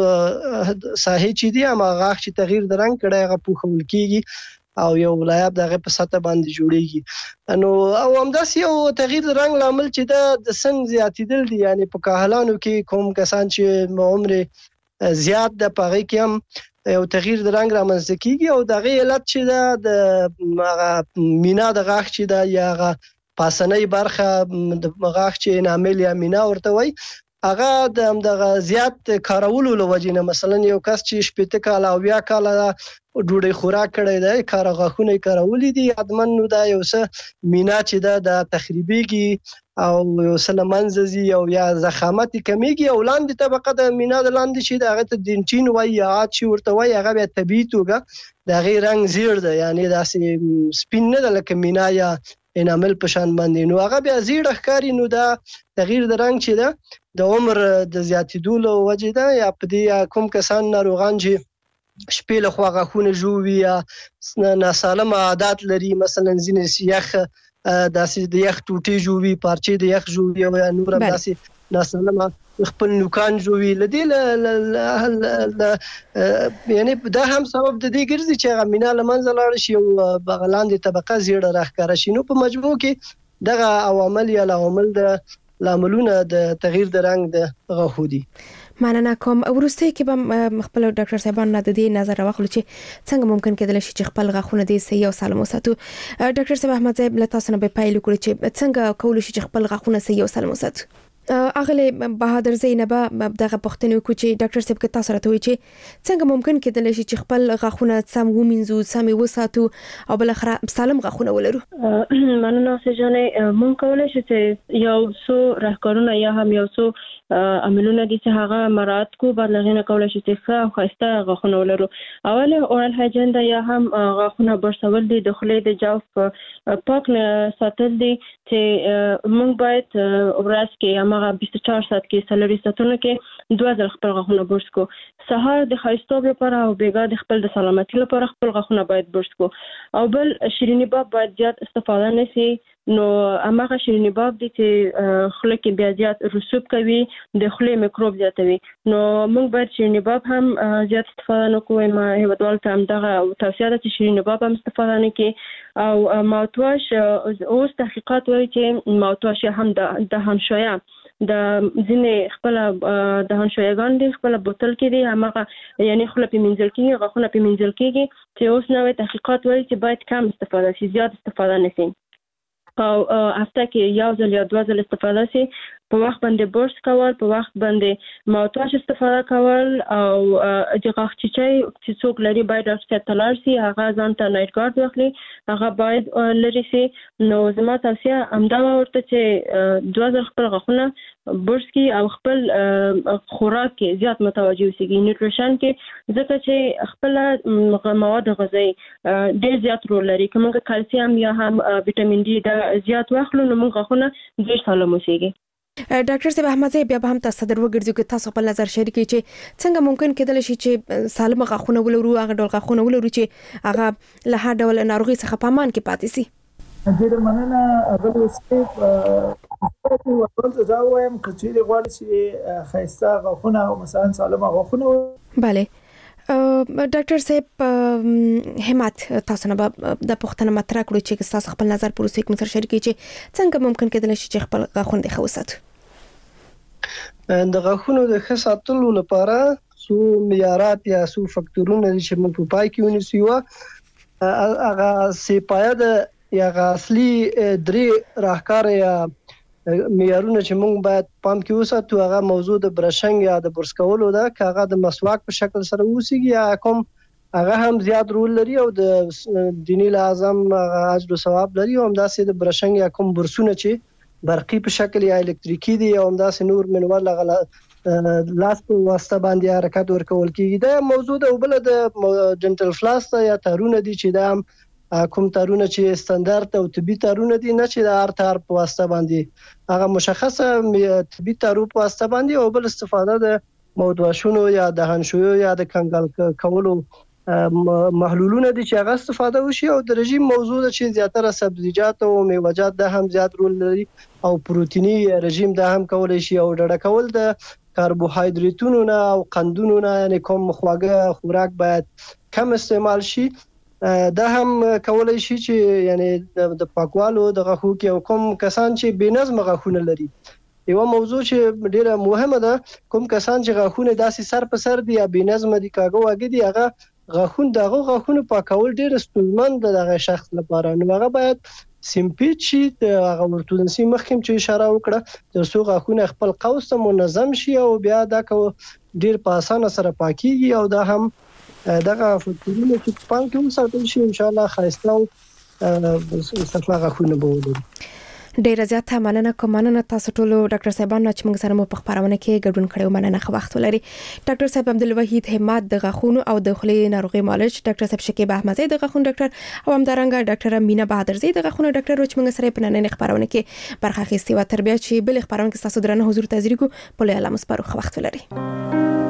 ساحې چې دي هغه غاښ چې تغییر د رنگ کړي هغه پوښول کیږي او یو ولایت دغه په سطح باندې جوړیږي نو او همداسې یو تغییر د رنگ لامل چې د سن زیاتیدل دي یعنی په کاهلانو کې کوم کسان چې عمر زیات د پاره کې هم یو تغییر د رنگ رامنځته کیږي او دغه علت چې د مینا د غاښ چې د یا پاسنۍ برخه د غاښ چې انامل یا مینا ورته وای هغه د زیات کارولو لوجینه مثلا یو کس چې 70 کال او 20 کال ډوډۍ خوراک کړی دی کار غاښونه کارولې دي ادمن نو دا یو څه مینا چې د تخریبيږي او یو سلمنځي او یا زخامت کمیږي او لاندې طبقه د مینا د لاندې شي د هغه ته دینچین وای یا چې ورته وای هغه بیا طبيعي توګه د غیر رنگ زیړ دی یعنی داسې سپین نه د لکه مینا یا انامل په شان باندې نو هغه بیا زیړ ښکاری نو دا تغییر د رنگ چې ده د عمر د زیاتیدو له وجې ده یا په دې کوم کسان ناروغان چې شپې له خوا غاښونه ژووي یا ناسالم عادات لري مثلا ځینې یخ داسې د یخ ټوټې ژووي پارچې د یخ ژووي او یا نور داسې ناسالم خپل نوکان ژووي لدی یعنی دا هم سبب د دې ګرځي چې هغه مینا لمنځه لاړ شي او بغلاندې طبقه زیړه راښکاره شي نو په مجموع کې دغه عوامل یا عوامل د لاملونه د تغییر د رنگ د غاښو دي مننه کوم ورسته کې به خپل ډاکټر صاحبان نه د دې نظر واخلو چې څنګه ممکن کېدل شي چې خپل غاښونه دې صحیح او سالم وساتو ډاکټر صاحب احمد صاحب له تاسو نه به پایل کړی چې څنګه کول شي چې خپل غاښونه صحیح او سالم وساتو اغله بهادر زینب دغه پښتنو کو چې ډاکټر صاحب کې تاسو راته وی چې څنګه ممکن کېدل شي چې خپل غاښونه سم ومنځو سم وساتو او بل اخر سالم غاښونه ولرو مننه سجانه مونږ کولای شو چې یو څو راهکارونه یا هم یو څو عملونه دي چې هغه مراعات کو بعد لغینه کولای شي چې ښه او ښایسته غاښونه ولرو اوله اورال هایجین دا یا هم غاښونه برسول دي د خولې د جوف پاک ساتل دي چې مونږ باید ورځ کې هغه 24 ساعت کې سلوري ساتونه کې 2000 خپل غاښونه برس کو سهار د خایستوب لپاره او بیګا د خپل د سلامتي لپاره خپل غاښونه باید برس کو او بل شیرینی باب باید زیات استفاده نه شي نو هغه شیرینی باب دي چې خله کې بیا زیات رسوب کوي د خله میکروب زیاتوي نو موږ باید شیرینی باب هم زیات استفاده نه کوو ما هیوادوال ته هم دغه توصیه ده چې شیرینی باب هم استفاده نه کوي او ماوتواش اوس تحقیقات وایي چې ماوتواش هم د هنشویا د ځینې خپل د هنشویاګان دي خپل بوتل کې دي هغه یعنی خپل په منځل کې غاښونه په منځل کې چې اوس نوې تحقیقات وایي چې باید کم استفاده شي زیات استفاده نه شي او هفته کې یو ځل یا دوه ځل استفاده شي په وخت باندې برس کول په وخت باندې ماوتواش استفاده کول او د غاښ چې څوک لري باید ډاکټر ته لاړ شي هغه ځان ته نایټ ګارد واخلي هغه باید لري شي نو زما توصیه همدا ورته چې 2000 خپل غاښونه برس کی او خپل خوراک کې زیات متوجه اوسئ نیوټریشن کې ځکه چې خپل مواد غذایی ډېر زیات رول لري کومه کلسیم یا هم وټامین ډي دا زیات واخلو نو موږ غاښونه ډېر سالم اوسئ ډاکټر صاحب احمد صاحب بیا هم تاسو در وګرځو چې تاسو خپل نظر شریکي چې څنګه ممکن کېدل شي چې سالم غاښونه ولرو هغه ډول غاښونه ولرو چې هغه له هر ډول ناروغي څخه په امان کې پاتې شي ډېر مننه اول اوسې ورته دا وایم چې غواړي چې خیسته غاښونه او مثلا سالم غاښونه bale ډاکټر صاحب همت تاسو نه د پښتنه مطرح کړو چې تاسو خپل نظر پروسې کوم سره شریکي چې څنګه ممکن کېدل شي چې خپل غاښونه ښه وساتو د غاښونو د ښه ساتلو لپاره څو معیارات یا څو فاکتورونه چې موږ په پای کې ونیسو هغه سپایه د یا اصلي درې راهکار یا معیارونه چې موږ باید پام کې وساتو هغه موضوع د برشنګ یا د برس کولو ده هغه د مسواک په شکل سره وسیږي یا کوم هغه هم زیات رول لري او د دینی اعظم اجر او ثواب لري او همداسې د برشنګ یا کوم برسونه چې برقي په شکل یا الکتریکي دي او همداسې نور منور لغله لاس په واسطه باندې حرکت ورکول کیږي دا موضوع ده او بل د ډنټل فلاس یا تارونه دي چې دا کوم تارونه چې ستاندارد او طبي تارونه دي نه چې د هر تار په واسطه باندې هغه مشخصه طبي تارو په واسطه باندې او بل استفاده د مودواشونو یا د هنشویو یا د کنګل کولو محلولونه دي چې هغه استفاده وشي او د رژیم موضوع ده چې زیاتره سبزیجات او میوه‌جات ده هم زیات رول لري او پروتینی رژیم ده هم کولای شي او ډډه کول د کاربوهایډریټونو نه او قندونو نه یعنی کوم خواږه خوراک باید کم استعمال شي دا هم کولای شي چې یعنی د پاکوالو د غاښو کې کوم کسان چې بې نظم غاښونه لري یو موضوع چې ډیره مهمه ده کوم کسان چې غاښونه داسې سر په سر دي یا بې نظم دي کاغه واګي دي هغه غاښونه پاکول ډیر ستونزمن ده دغه شخص لپاره نو هغه باید سیمپیچ شي هغه ورتونسي مخکم چې اشاره وکړه تر څو غاښونه خپل قوس ته منظم شي او بیا دا ډیر په اسانه سره پاکيږي او دا هم دغه فکرونه چې پام کې وساتل شي ان شاء الله خاصه او صفه غاښونه به ولري. ډیره زیاته مننه تاسو ټول ډاکټر صاحبانو چې موږ سره مو په خبرونه کې ګډون کړو. مننه خو وخت ولري. ډاکټر صاحب عبدالوحید همت د غاښونو او د خولې ناروغي معالج، ډاکټر صاحب شکیب احمدزی د غاښونو ډاکټر او همدارنګه ډاکټر مینا بهادرزی د غاښونو ډاکټر چې موږ سره په نننې خبرونه کې برخه اخیستې و. تربیه چې بل خبرونه کې تاسو درنه حضور تازریکو په لاله مسپارو وخت ولري.